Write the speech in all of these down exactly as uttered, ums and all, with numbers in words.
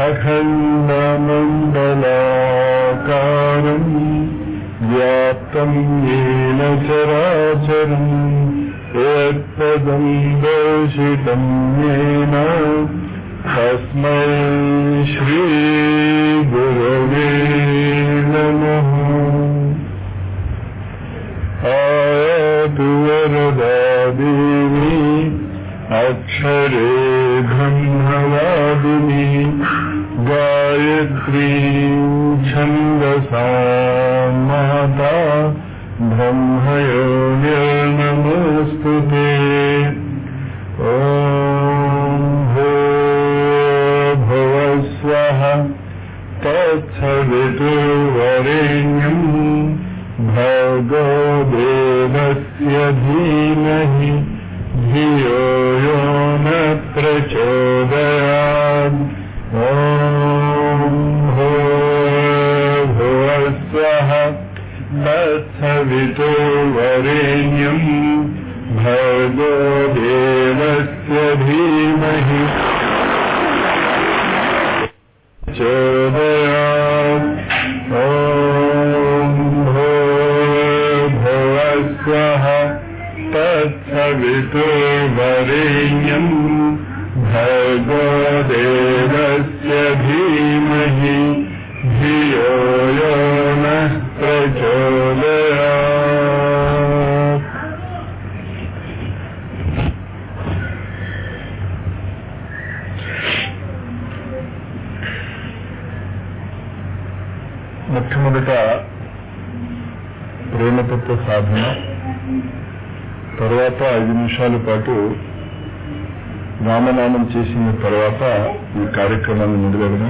అఖండమండలాకారం వ్యాప్తం येन చరాచరం యత్పదం దర్శితం येन తస్మై శ్రీ గురవే నమః. ఆయాతు వరదా దేవి అక్షరే బ్రహ్మవాదిని గాయత్రీ ఛందసా మాతా బ్రహ్మయోనిర్నమోస్తుతే. ఓం భూర్భువస్వః తత్సవితుర్వరేణ్యం భర్గో దేవస్య ధీమహి ధియో యో న ప్రచోదయాత్. ఓం భూర్భువస్వః తత్సవితుర్వరేణ్యం భర్గో దేవస్య ధీమహి ప్రచోదయాత్. ఓం భూర్భువస్వః తత్సవితుర్వరేణ్యం భర్గో దేవస్య ధీమహి ధియో యో నః ప్రచోదయాత్. మొట్టమొదట ప్రేమతత్వ సాధన, తర్వాత ఐదు నిమిషాల పాటు రామనామం చేసిన తర్వాత ఈ కార్యక్రమాన్ని మొదలెడదాం.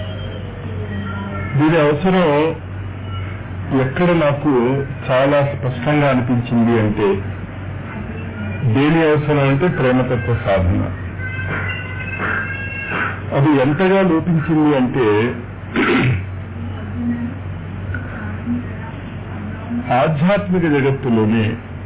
దీని అవసరం ఎక్కడ నాకు చాలా స్పష్టంగా అనిపించింది అంటే, దేని అవసరం అంటే ప్రేమతత్వ సాధన. అది ఎంతగా లోపించింది అంటే, ఆధ్యాత్మిక జగత్తులోనే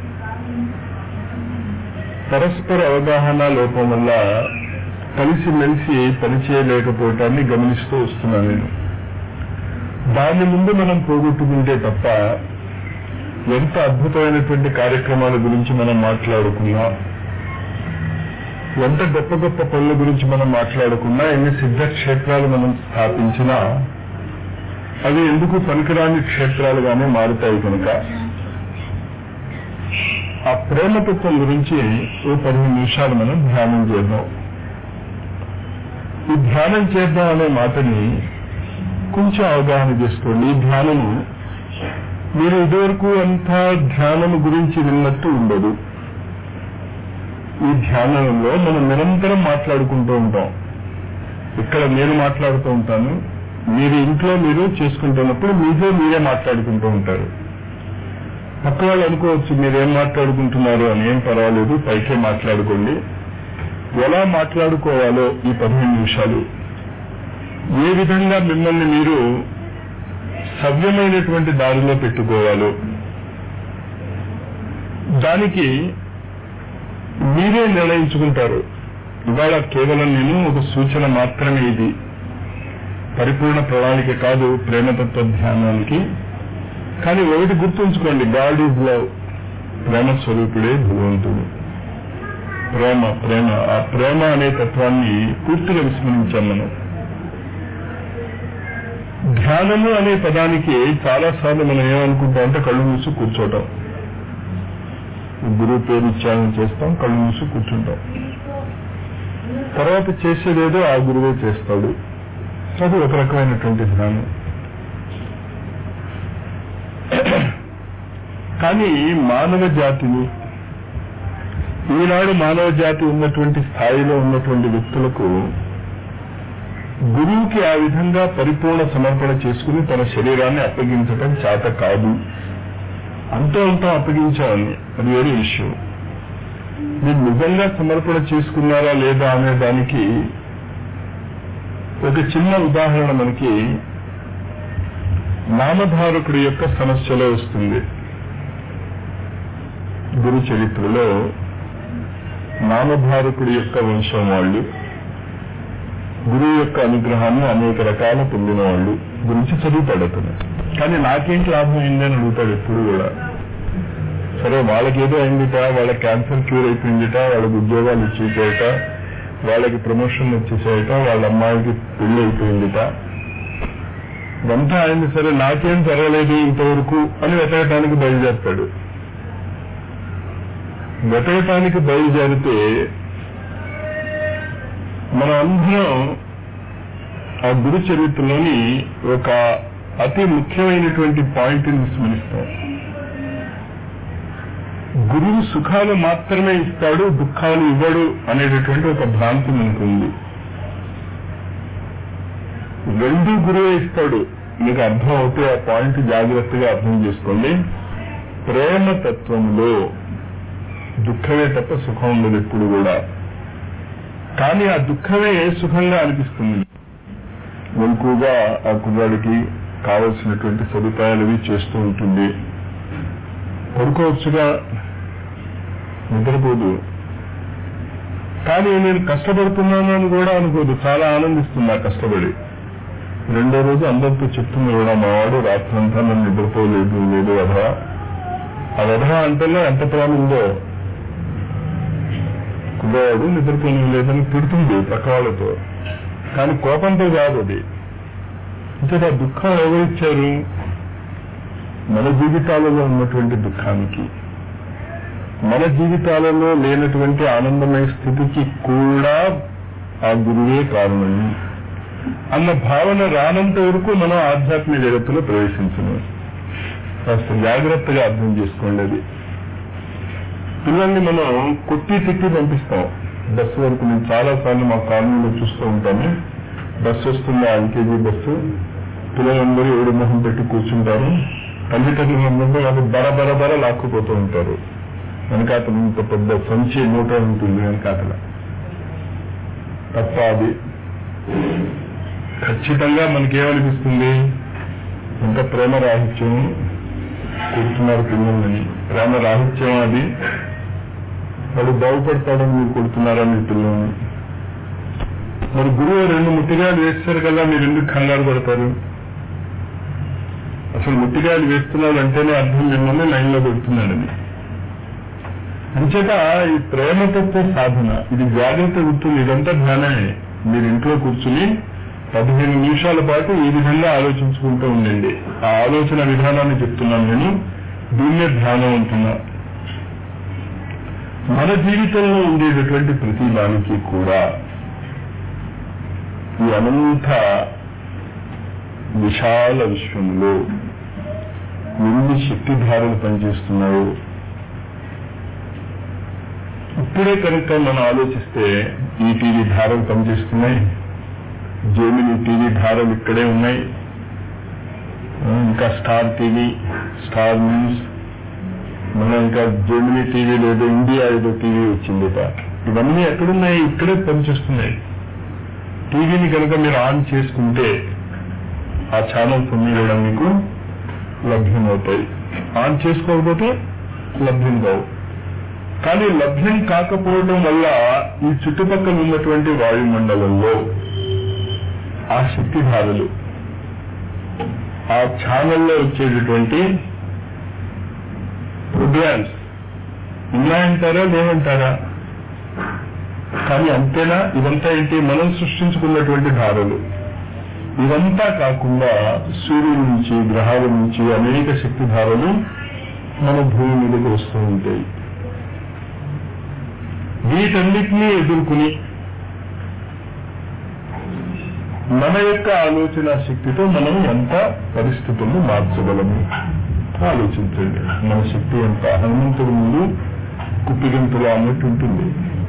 పరస్పర అవగాహన లోపం వల్ల కలిసిమెలిసి పనిచేయలేకపోవటాన్ని గమనిస్తూ వస్తున్నాను నేను. దాని ముందు మనం పోగొట్టుకుంటే తప్ప ఎంత అద్భుతమైనటువంటి కార్యక్రమాల గురించి మనం మాట్లాడుకున్నా, ఎంత గొప్ప గొప్ప పనుల గురించి మనం మాట్లాడుకున్నా, ఎన్ని సిద్ధక్షేత్రాలు మనం స్థాపించినా అవి ఎందుకు పనికిరాని క్షేత్రాలుగానే మారుతాయి. కనుక ఆ ప్రేమతత్వం గురించి ఓ పదిహేను నిమిషాలు మనం ధ్యానం చేద్దాం. ఈ ధ్యానం చేద్దాం అనే మాటని కొంచెం అవగాహన చేసుకోండి. ఈ ధ్యానము మీరు ఇదివరకు అంతా ధ్యానము గురించి విన్నట్టు ఉండదు. ఈ ధ్యానంలో మనం నిరంతరం మాట్లాడుకుంటూ ఉంటాం. ఇక్కడ నేను మాట్లాడుతూ ఉంటాను, మీరు ఇంట్లో మీరు చేసుకుంటున్నప్పుడు మీతో మీరే మాట్లాడుకుంటూ ఉంటారు. పక్క వాళ్ళు అనుకోవచ్చు మీరేం మాట్లాడుకుంటున్నారు అని. ఏం పర్వాలేదు, పైకే మాట్లాడుకోండి. ఎలా మాట్లాడుకోవాలో ఈ పదిహేను నిమిషాలు, ఏ విధంగా మిమ్మల్ని మీరు సవ్యమైనటువంటి దారిలో పెట్టుకోవాలో దానికి మీరే నిర్ణయించుకుంటారు. ఇవాళ కేవలం నేను ఒక సూచన మాత్రమే, ఇది పరిపూర్ణ ప్రణాళిక కాదు ప్రేమతత్వ ధ్యానానికి. కానీ ఒకటి గుర్తుంచుకోండి, గాడ్ ఈజ్ లవ్. ప్రేమ స్వరూపుడే భగవంతుడు. ప్రేమ ప్రేమ ఆ ప్రేమ అనే తత్వాన్ని పూర్తిగా విస్మరించాం మనం. ధ్యానము అనే పదానికి చాలాసార్లు మనం ఏమనుకుంటాం అంటే కళ్ళు మూసి కూర్చోవటం. గురువు పేరు ఉచ్చారణ చేస్తాం, కళ్ళు మూసి కూర్చుంటాం. తర్వాత చేసేదేదో ఆ గురువే చేస్తాడు. అది ఒక రకమైనటువంటి ధ్యానం. కానీ మానవ జాతిని, ఈనాడు మానవ జాతి ఉన్నటువంటి స్థాయిలో ఉన్నటువంటి వ్యక్తులకు గురువుకి ఆ విధంగా పరిపూర్ణ సమర్పణ చేసుకుని తన శరీరాన్ని అప్పగించటం చేత కాదు. అంతో అంతా అప్పగించాలని అది వేరే విషయం. మీరు నిజంగా సమర్పణ చేసుకున్నారా లేదా అనే దానికి ఒక చిన్న ఉదాహరణ మనకి నామధారకుడి యొక్క సమస్యలో వస్తుంది. గురు చరిత్రలో నామధారకుడి యొక్క వంశం వాళ్ళు గురువు యొక్క అనుగ్రహాన్ని అనేక రకాల పొందిన వాళ్ళు గురించి చదువుతాడు అతను. కానీ నాకేంటి లాభం అయింది అని అడుగుతాడు ఎప్పుడు కూడా. సరే వాళ్ళకి ఏదో అయిందిట, వాళ్ళ క్యాన్సర్ క్యూర్ అయిపోయిందిట, వాళ్ళకి ఉద్యోగాలు ఇచ్చేసాయట, వాళ్ళకి ప్రమోషన్ వచ్చేసాయట, వాళ్ళ అమ్మాయికి పెళ్లి అయిపోయిందిట, ఇదంతా అయింది. సరే నాకేం జరగలేదు ఇంతవరకు అని వెతకటానికి బయలుదేరుతాడు. వెతకటానికి బయలుదేరితే మనం అందరం ఆ గురు చరిత్రలోని ఒక అతి ముఖ్యమైనటువంటి పాయింట్ ని విస్మరిస్తాం. గురువు సుఖాలు మాత్రమే ఇస్తాడు, దుఃఖాలు ఇవ్వడు అనేటటువంటి ఒక భ్రాంతి మనకుంది. రెండు గురువే ఇస్తాడు. మీకు అర్థం అవుతే ఆ పాయింట్ జాగ్రత్తగా అర్థం చేసుకోండి. ప్రేమ తత్వంలో దుఃఖమే తప్ప సుఖం ఉండదు ఎప్పుడు కూడా. కానీ ఆ దుఃఖమే సుఖంగా అనిపిస్తుంది. ఎక్కువగా ఆ కుర్రాడికి కావలసినటువంటి సదుపాయాలు అవి చేస్తూ ఉంటుంది. పడుకోవచ్చుగా, నిద్రపోదు. కానీ నేను కష్టపడుతున్నాను అని కూడా అనుకోదు, చాలా ఆనందిస్తుంది ఆ కష్టపడి. రెండో రోజు అందరితో చెప్తుంది కూడా, మా వాడు రాత్రంతా నన్ను నిద్రపోలేదు లేదు వధా. ఆ వధా అంటేనే ఎంత ప్రేమ ఉందో. కుర్రవాడు నిద్రపోని లేదని తిడుతుంది పక్క వాళ్ళతో, కానీ కోపంతో కాదు అది. అంటే ఆ దుఃఖం ఎవరిచ్చారు? మన జీవితాలలో ఉన్నటువంటి దుఃఖానికి, మన జీవితాలలో లేనటువంటి ఆనందమయ స్థితికి కూడా ఆ గురువే కారణం అన్న భావన రానంత వరకు మనం ఆధ్యాత్మిక జగత్తులో ప్రవేశించను. కాస్త జాగ్రత్తగా అర్థం చేసుకోండి. అది పిల్లల్ని మనం కొట్టి తిట్టి పంపిస్తాం బస్సు వరకు. నేను చాలా సార్లు మా కాలనీలో చూస్తూ ఉంటాను. బస్సు వస్తుంది, ఎల్కేజీ బస్సు, పిల్లలందరూ ఏడు మొహం పెట్టి కూర్చుంటారు. తల్లిదండ్రులందరూ వాళ్ళు బర బర బర లాక్కుపోతూ ఉంటారు. వెనకాతలు ఇంత పెద్ద సంచి మూట ఉంటుంది వెనకాతల. తప్ప అది ఖచ్చితంగా మనకేమనిపిస్తుంది? ఎంత ప్రేమ రాహిత్యం కొడుతున్నారు పిల్లలని. ప్రేమ రాహిత్యం అది. వాడు బాగుపడతాడని మీరు కొడుతున్నారా మీ పిల్లల్ని? మరి గురువు రెండు ముట్టిగాలు వేస్తారు కదా, మీరు ఎందుకు కంగారు పడతారు? అసలు ముట్టిగాలు వేస్తున్నాడు అంటేనే అర్థం మిమ్మల్ని లైన్లో పెడుతున్నాడని. అంచేత ఈ ప్రేమతత్వ సాధన ఇది జాగ్రత్త గుర్తుంది. ఇదంతా ధ్యానమే. మీరు ఇంట్లో కూర్చుని పదిహేను నిమిషాల పాటు ఈ విధంగా ఆలోచించుకుంటూ ఉండండి. ఆ ఆలోచన విధానాన్ని చెప్తున్నాను నేను. దీన్నే ధ్యానం అంటున్నా. మన జీవితంలో ఉండేటటువంటి ప్రతి దానికి కూడా ఈ అనంత విశాల విశ్వంలో ఎన్ని శక్తిధారలు పనిచేస్తున్నాయో ఇప్పుడే కనుక మనం ఆలోచిస్తే ఈ టీవీ ధారలు పనిచేస్తున్నాయి, జెమిని టీవీ ధారలు ఇక్కడే ఉన్నాయి, ఇంకా స్టార్ టీవీ, స్టార్ న్యూస్, మనం ఇంకా జెమిని టీవీ లేదో ఇండియా ఏదో టీవీ వచ్చిందిట. ఇవన్నీ ఎక్కడున్నాయి? ఇక్కడే పనిచేస్తున్నాయి. టీవీని కనుక మీరు ఆన్ చేసుకుంటే ఆ ఛానల్స్ అన్ని కూడా మీకు లభ్యమవుతాయి. ఆన్ చేసుకోకపోతే లభ్యం కావు. కానీ లభ్యం కాకపోవడం వల్ల ఈ చుట్టుపక్కల ఉన్నటువంటి వాయుమండలంలో ఆ శక్తిధారలు, ఆ ఛానల్లో వచ్చేటటువంటి ప్రోగ్రామ్స్ ఉన్నాయంటారా లేవంటారా? కానీ అంతేనా? ఇదంతా ఏంటి? మనం సృష్టించుకున్నటువంటి ధారలు. ఇదంతా కాకుండా సూర్యుడి నుంచి, గ్రహాల నుంచి అనేక శక్తి ధారలు మన భూమి మీదకి వస్తూ ఉంటాయి. వీటన్నిటినీ ఎదుర్కొని మన యొక్క ఆలోచన శక్తితో మనం ఎంత పరిస్థితులను మార్చగలము ఆలోచించండి. మన శక్తి ఎంత హనుమంతుడి ముందు కుప్పిగంతులు అన్నట్టు ఉంటుంది.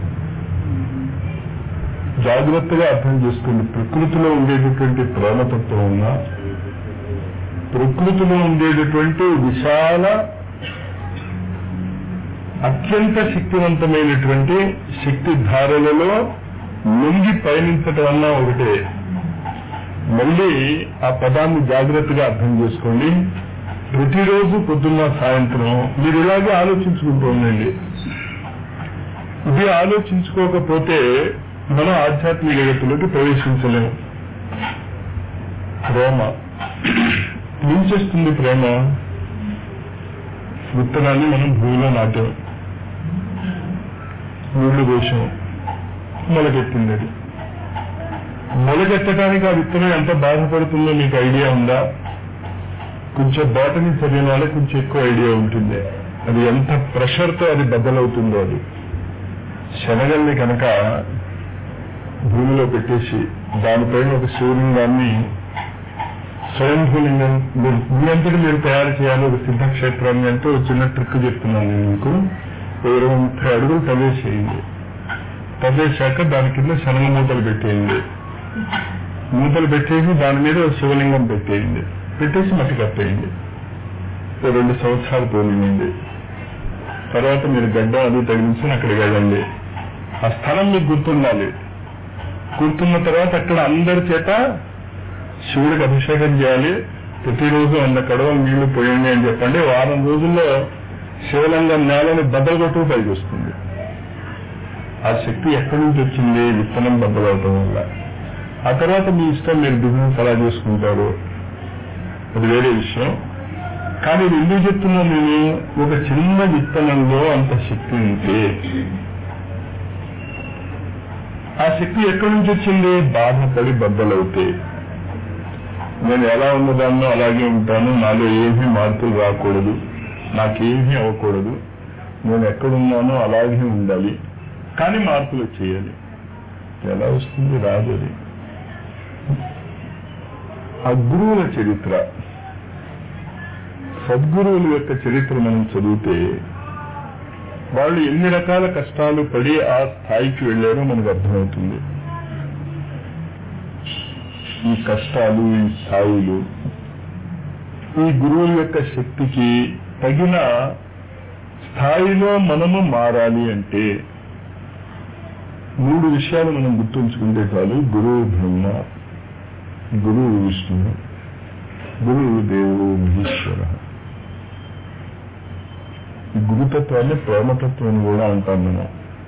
జాగ్రత్తగా అర్థం చేసుకోండి. ప్రకృతిలో ఉండేటటువంటి ప్రేమతత్వం ఉన్న, ప్రకృతిలో ఉండేటటువంటి విశాల అత్యంత శక్తివంతమైనటువంటి శక్తి ధారలలో లొంగి పయనించటం అన్నా ఒకటే. మళ్ళీ ఆ పదాన్ని జాగ్రత్తగా అర్థం చేసుకోండి. ప్రతిరోజు పొద్దున్న సాయంత్రం మీరు ఇలాగే ఆలోచించుకుంటూ ఉండండి. ఇది ఆలోచించుకోకపోతే మనం ఆధ్యాత్మిక జగత్తులోకి ప్రవేశించలేము. ప్రేమ ఏం చేస్తుంది? ప్రేమ విత్తనాన్ని మనం భూమిలో నాటాం, నీళ్లు పోసాం, మొలకెత్తింది. అది మొలకెత్తడానికి ఆ విత్తనం ఎంత బాధపడుతుందో మీకు ఐడియా ఉందా? కొంచెం బాటని చదివిన వాళ్ళకి కొంచెం ఎక్కువ ఐడియా ఉంటుంది. అది ఎంత ప్రెషర్తో అది బద్దలవుతుందో. అది శనగల్ని కనుక భూమిలో పెట్టేసి దానిపైన ఒక శివలింగాన్ని స్వయంభూలింగం మీ అంతటి మీరు తయారు చేయాలి, ఒక సిద్ధక్షేత్రాన్ని అంటే ఒక చిన్న ట్రిక్ చెప్తున్నాను నేను మీకు. ఇరవై ముప్పై అడుగులు తవ్వేసేయండి. తవ్వేశాక దాని కింద శనగ మూతలు పెట్టేయండి. మూతలు పెట్టేసి దాని మీద ఒక శివలింగం పెట్టేయండి. పెట్టేసి మట్టి కట్టేయండి. రెండు సంవత్సరాలు పోలింది. తర్వాత మీరు గడ్డ అది తగిలించుకుని అక్కడికి వెళ్ళండి. ఆ స్థలం మీకు గుర్తుండాలి. గుర్తున్న తర్వాత అక్కడ అందరి చేత శివుడికి అభిషేకం చేయాలి. ప్రతిరోజు వంద కడవలు నీళ్లు పోయండి అని చెప్పండి. వారం రోజుల్లో శివలింగం నేలని బద్దలు కొట్టుకు పైకి వస్తుంది. ఆ శక్తి ఎక్కడి నుంచి వచ్చింది? విత్తనం బద్దలవటం వల్ల. ఆ తర్వాత మీ ఇష్టం, మీరు బిజినెస్ ఎలా చేసుకుంటారు అది వేరే విషయం. కానీ ఇది ఎందుకు చెప్తున్నాను నేను? ఒక చిన్న విత్తనంలో అంత శక్తి ఉంటే ఆ శక్తి ఎక్కడి నుంచి వచ్చింది? బాధపడి బద్దలవుతే నేను ఎలా ఉన్నదాన్నో అలాగే ఉంటాను, నాలో ఏమీ మార్పులు రాకూడదు, నాకేమీ అవ్వకూడదు, నేను ఎక్కడున్నానో అలాగే ఉండాలి, కానీ మార్పులు చేయాలి. ఎలా వస్తుంది? రాదు. అది ఆ గురువుల చరిత్ర, సద్గురువుల యొక్క చరిత్ర మనం చదివితే వాళ్ళు ఎన్ని రకాల కష్టాలు పడి ఆ స్థాయికి వెళ్ళారో మనకు అర్థమవుతుంది. ఈ కష్టాలు, ఈ స్థాయిలు, ఈ గురువుల యొక్క శక్తికి తగిన స్థాయిలో మనము మారాలి అంటే మూడు విషయాలు మనం గుర్తుంచుకుంటే చాలు. గురువు బ్రహ్మ, గురువు విష్ణు, గురువు దేవుడు మహేశ్వర. ఈ గురుతత్వాన్ని ప్రేమతత్వాన్ని కూడా అంటాం మనం.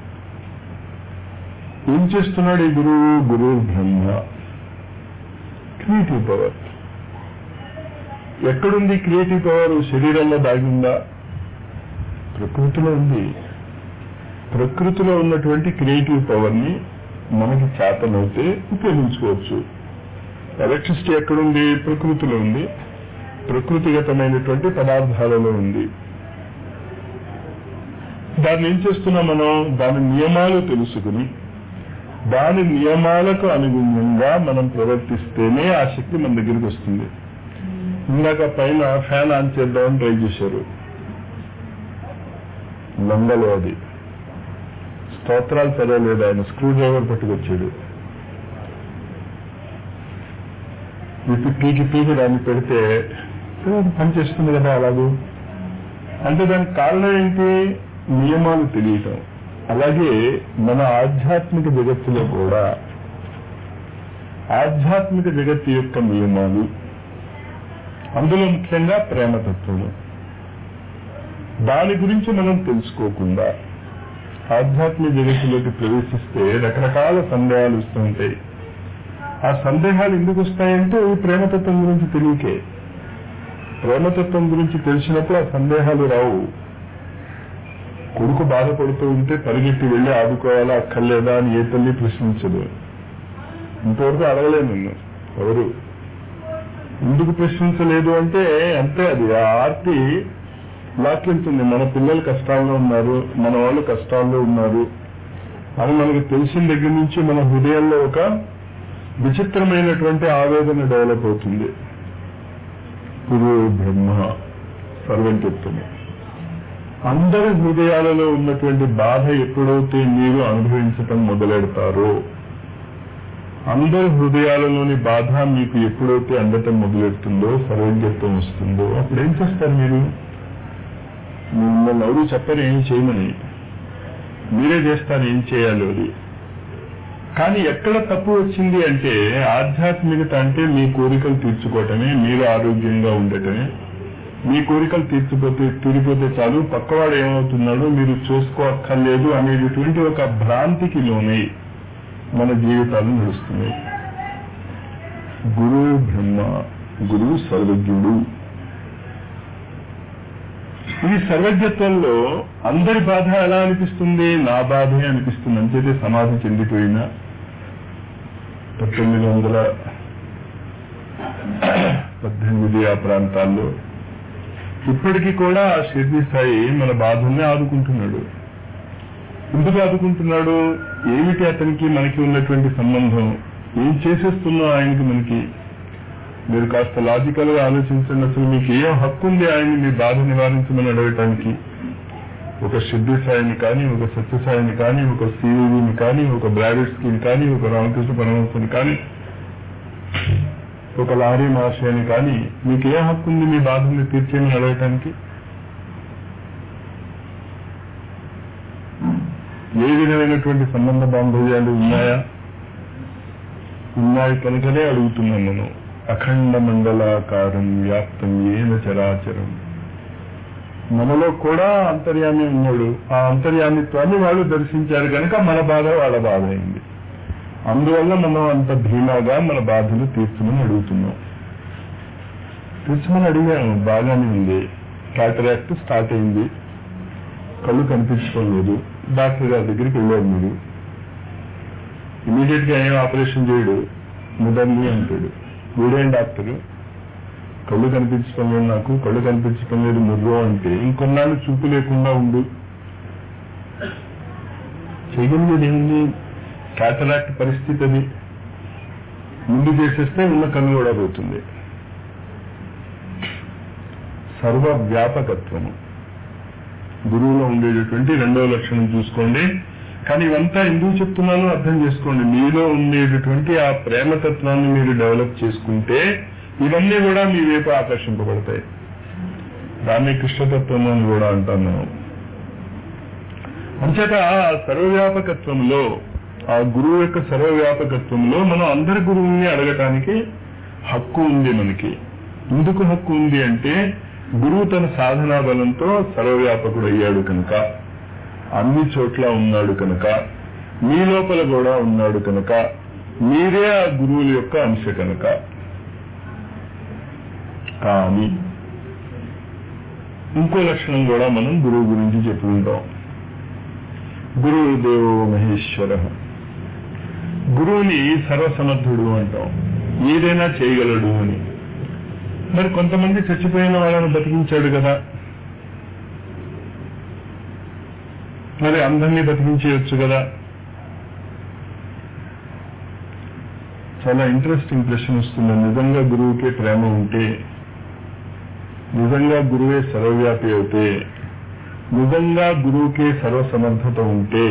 ఏం చేస్తున్నాడు ఈ గురువు? గురువు బ్రహ్మ, క్రియేటివ్ పవర్. ఎక్కడుంది క్రియేటివ్ పవర్? శరీరంలో దాగిందా? ప్రకృతిలో ఉంది. ప్రకృతిలో ఉన్నటువంటి క్రియేటివ్ పవర్ ని మనకి చేతనైతే ఉపయోగించుకోవచ్చు. ఎలక్ట్రిసిటీ ఎక్కడుంది? ప్రకృతిలో ఉంది. ప్రకృతిగతమైనటువంటి పదార్థాలలో ఉంది. దాన్ని ఏం చేస్తున్నాం మనం? దాని నియమాలు తెలుసుకుని దాని నియమాలకు అనుగుణంగా మనం ప్రవర్తిస్తేనే ఆ శక్తి మన దగ్గరికి వస్తుంది. ఇందాక పైన ఫ్యాన్ ఆన్ చేద్దామని ట్రై చేశారు, లంగలో అది స్తోత్రాలు చదవలేదు ఆయన, స్క్రూ డ్రైవర్ పట్టుకొచ్చాడు. ఇప్పుడు పీకి పీకి దాన్ని పెడితే అది పనిచేస్తుంది కదా అలాగూ. అంటే దానికి కారణం ఏంటి? నియమాలు తెలియటం. అలాగే మన ఆధ్యాత్మిక జగత్తులో కూడా ఆధ్యాత్మిక జగత్తు యొక్క నియమాలు, అందులో ముఖ్యంగా ప్రేమతత్వము, దాని గురించి మనం తెలుసుకోకుండా ఆధ్యాత్మిక జగత్తులోకి ప్రవేశిస్తే రకరకాల సందేహాలు వస్తూ ఉంటాయి. ఆ సందేహాలు ఎందుకు వస్తాయంటే ఈ ప్రేమతత్వం గురించి తెలియకే. ప్రేమతత్వం గురించి తెలిసినప్పుడు ఆ సందేహాలు రావు. కొడుకు బాధపడుతూ ఉంటే పరిగెత్తి వెళ్ళి ఆదుకోవాలా అక్కర్లేదా అని ఏ తల్లి ప్రశ్నించదు. ఇంతవరకు అడగలేదు నిన్ను ఎవరు. ఎందుకు ప్రశ్నించలేదు అంటే అంతే, అది ఆ ఆర్తి లాక్కెళ్తుంది. మన పిల్లలు కష్టాల్లో ఉన్నారు, మన వాళ్ళు కష్టాల్లో ఉన్నారు అని మనకు తెలిసిన దగ్గర నుంచి మన హృదయంలో ఒక విచిత్రమైనటువంటి ఆవేదన డెవలప్ అవుతుంది. గురు బ్రహ్మ సర్వం చెప్తుంది. అందరి హృదయాలలో ఉన్నటువంటి బాధ ఎప్పుడైతే మీరు అనుభవించటం మొదలెడతారో, అందరి హృదయాలలోని బాధ మీకు ఎప్పుడైతే అందటం మొదలెడుతుందో, సర్వజ్ఞత్వం వస్తుందో, అప్పుడు ఏం చేస్తారు మీరు? మిమ్మల్ని ఎవరు చెప్పరు ఏం చేయమని, మీరే చేస్తారు ఏం చేయాలో అది. కానీ ఎక్కడ తప్పు వచ్చింది అంటే ఆధ్యాత్మికత అంటే మీ కోరికలు తీర్చుకోవటమే, మీరు ఆరోగ్యంగా ఉండటమే. మీ కోరికలు తీర్చిపోతే తీరిపోతే చాలు, పక్కవాడు ఏమవుతున్నాడో మీరు చూసుకోక్కర్లేదు అనేటటువంటి ఒక భ్రాంతికి లోనై మన జీవితాలు నడుస్తున్నాయి. గురువు బ్రహ్మ, గురువు సర్వజ్ఞుడు. ఈ సర్వజ్ఞత్వంలో అందరి బాధ ఎలా అనిపిస్తుంది? నా బాధే అనిపిస్తుంది. అంతేతే సమాధి చెందిపోయిన పంతొమ్మిది వందల పద్దెనిమిది ఆ ప్రాంతాల్లో ఇప్పటికీ కూడా ఆ షిర్డీ సాయి మన బాధల్ని ఆదుకుంటున్నాడు. ఎందుకు ఆదుకుంటున్నాడు? ఏమిటి అతనికి మనకి ఉన్నటువంటి సంబంధం? ఏం చేసేస్తున్నాం ఆయనకి మనకి? మీరు కాస్త లాజికల్ గా ఆలోచించండి. అసలు మీకు ఏం హక్కు ఉంది ఆయన్ని మీ బాధ నివారించమని అడగటానికి? ఒక షిర్డీ సాయిని కానీ, ఒక సత్యసాయిని కానీ, ఒక శ్రీదేవిని కానీ, ఒక బ్రావిడ్స్కిని కానీ, ఒక రామకృష్ణ పరమహంసని కానీ, ఒక లారీ మహాశయాన్ని కానీ మీకు ఏ హక్కు ఉంది మీ బాధల్ని తీర్చేమని అడగటానికి? ఏ విధమైనటువంటి సంబంధ బాంధవ్యాలు ఉన్నాయా? ఉన్నాయి కనుకనే అడుగుతున్నాం మనం. అఖండ మండలాకారం వ్యాప్తం ఏన చరాచరం. మనలో కూడా అంతర్యామి ఉన్నాడు. ఆ అంతర్యామిత్వాన్ని వాళ్ళు దర్శించారు కనుక మన బాధ వాళ్ళ బాధ అయింది. అందువల్ల మనం అంత ధీమాగా మన బాధలు తీర్చమని అడుగుతున్నాం. తీర్చమని అడిగాము, బాగానే ఉంది. క్యాటరాక్ట్ స్టార్ట్ అయింది, కళ్ళు కనిపించుకోలేదు. డాక్టర్ గారి దగ్గరికి వెళ్ళారు. మీరు ఇమీడియట్ గా ఏం ఆపరేషన్ చేయడు, ముదండి అంటాడు. వీడేం డాక్టరు? కళ్ళు కనిపించడం లేదు, నాకు కళ్ళు కనిపించడం లేదు ముర్రో అంటే ఇంకొన్నాళ్ళు చూపు లేకుండా ఉండు. చేయగలిగేది ఏముంది? క్యాటరాక్ట్ పరిస్థితి అది. ముందు చేసేస్తే ఉన్న కన్ను కూడా పోతుంది. సర్వవ్యాపకత్వము గురువులో ఉండేటటువంటి రెండవ లక్షణం చూసుకోండి. కానీ ఇవంతా ఎందుకు చెప్తున్నానో అర్థం చేసుకోండి. మీలో ఉండేటటువంటి ఆ ప్రేమతత్వాన్ని మీరు డెవలప్ చేసుకుంటే ఇవన్నీ కూడా మీ వైపు ఆకర్షింపబడతాయి. దాన్ని కృష్ణతత్వం అని కూడా అంటాను. అంచేత ఆ సర్వవ్యాపకత్వంలో, ఆ గురువు యొక్క సర్వవ్యాపకత్వంలో మనం అందరి గురువుని అడగటానికి హక్కు ఉంది మనకి. ఎందుకు హక్కు ఉంది అంటే గురువు తన సాధనా బలంతో సర్వవ్యాపకుడు అయ్యాడు కనుక, అన్ని చోట్ల ఉన్నాడు కనుక, మీ లోపల కూడా ఉన్నాడు కనుక, మీరే ఆ గురువుల యొక్క అంశ కనుక. కానీ ఇంకో లక్షణం కూడా మనం గురువు గురించి చెప్పుకుంటాం. గురువు దేవో మహేశ్వర. గురువుని సర్వసమర్థుడు అంటాం, ఏదైనా చేయగలడు అని. మరి కొంతమంది చచ్చిపోయిన వాళ్ళని బతికించాడు కదా, మరి అందరినీ బతికించేయచ్చు కదా. చాలా ఇంట్రెస్టింగ్ ప్రశ్న వస్తుంది. నిజంగా గురువుకే ప్రేమ ఉంటే, నిజంగా గురువే సర్వవ్యాపి అవుతే, నిజంగా గురువుకే సర్వసమర్థత ఉంటే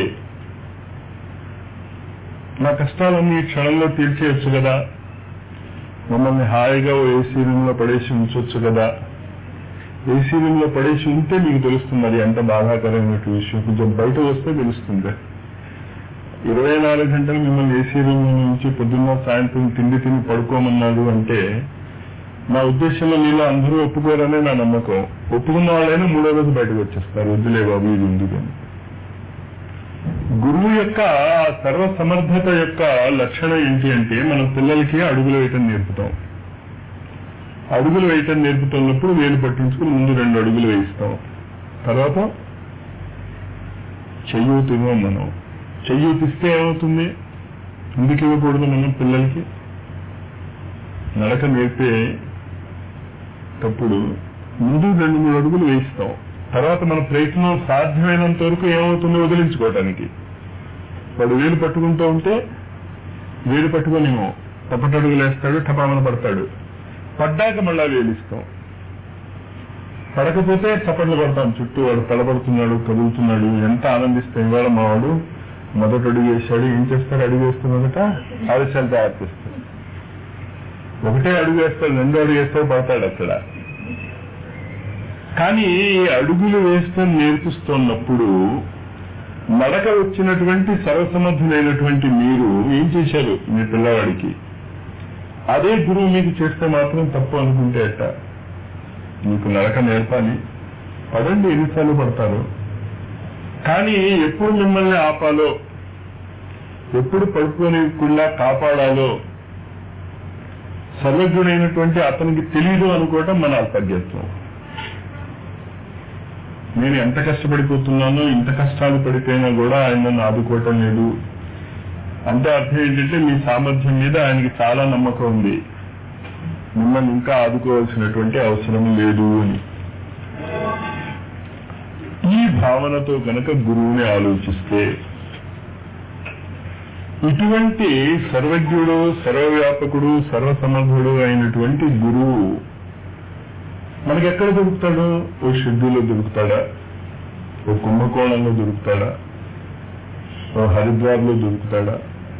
నా కష్టాలన్నీ క్షణంలో తీర్చేయచ్చు కదా. మమ్మల్ని హాయిగా ఓ ఏసీ రూమ్ లో పడేసి ఉంచవచ్చు కదా. ఏసీ రూమ్ లో పడేసి ఉంటే మీకు తెలుస్తుంది అది ఎంత బాధాకరమైన విషయం. కొంచెం బయట వస్తే తెలుస్తుంది. ఇరవై నాలుగు గంటలు మిమ్మల్ని ఏసీ రూమ్ నుంచి పొద్దున్న సాయంత్రం తిండి తిని పడుకోమన్నాడు అంటే నా ఉద్దేశంలో మీలో అందరూ ఒప్పుకోరనే నా నమ్మకం. ఒప్పుకున్న వాళ్ళైనా మూడో రోజు బయటకు వచ్చేస్తారు, వద్దులే బాబు ఇది ఎందుకని. గురువు యొక్క సర్వసమర్థత యొక్క లక్షణం ఏంటి అంటే మనం పిల్లలకి అడుగులు వేయటం నేర్పుతాం. అడుగులు వేయటం నేర్పుతున్నప్పుడు వేలు పట్టించుకుని ముందు రెండు అడుగులు వేయిస్తాం. తర్వాత చెయ్యూతివ్వం. మనం చెయ్యూతిస్తే ఏమవుతుంది? ఎందుకు ఇవ్వకూడదు మనం పిల్లలకి? నడక నేర్పేటప్పుడు ముందు రెండు మూడు అడుగులు వేయిస్తాం. తర్వాత మన ప్రయత్నం సాధ్యమైనంత వరకు ఏమవుతుందో వదిలించుకోవటానికి. వాడు వేలు పట్టుకుంటూ ఉంటే వేలు పట్టుకునేమో తప్పటడుగులు వేస్తాడు, టపామన పడతాడు. పడ్డాక మళ్ళా వేలిస్తాం. పడకపోతే చప్పట్లు పడతాం. చుట్టూ వాడు తడబడుతున్నాడు, కదులుతున్నాడు, ఎంత ఆనందిస్తాం. ఇవాళ మా వాడు మొదటి అడుగు వేశాడు. ఏం చేస్తాడు? అడుగు వేస్తున్నదట ఆలస్యాలు తయారు చేస్తాడు. ఒకటే అడుగు వేస్తాడు, రెండో అడుగు వేస్తాడు, పడతాడు అక్కడ. కానీ అడుగులు వేస్తాం నేర్పిస్తున్నప్పుడు నడక వచ్చినటువంటి సర్వసమర్థులైనటువంటి మీరు ఏం చేశారు మీ పిల్లవాడికి? అదే గురువు మీకు చేస్తే మాత్రం తప్పు అనుకుంటే అట్ట. మీకు నడక నేర్పాలి, పడండి, ఎన్నిసార్లు పడతారు. కానీ ఎప్పుడు మిమ్మల్ని ఆపాలో ఎప్పుడు పడుకోనికుండా కాపాడాలో సర్వజ్ఞుడైనటువంటి అతనికి తెలియదు అనుకోవటం మన అల్పజ్ఞత్వం. నేను ఎంత కష్టపడిపోతున్నానో, ఇంత కష్టాలు పడిపోయినా కూడా ఆయన నన్ను ఆదుకోవటం లేదు అంటే అర్థం ఏంటంటే మీ సామర్థ్యం మీద ఆయనకి చాలా నమ్మకం ఉంది, మిమ్మల్ని ఇంకా ఆదుకోవాల్సినటువంటి అవసరం లేదు అని. ఈ భావనతో కనుక గురువుని ఆలోచిస్తే ఇటువంటి సర్వజ్ఞుడు, సర్వవ్యాపకుడు, సర్వసమర్థుడు అయినటువంటి గురువు మనకి ఎక్కడ దొరుకుతాడు? ఓ షిర్డీలో దొరుకుతాడా, ఓ కుంభకోణంలో దొరుకుతాడా, ఓ హరిద్వార్లో దొరుకుతాడా,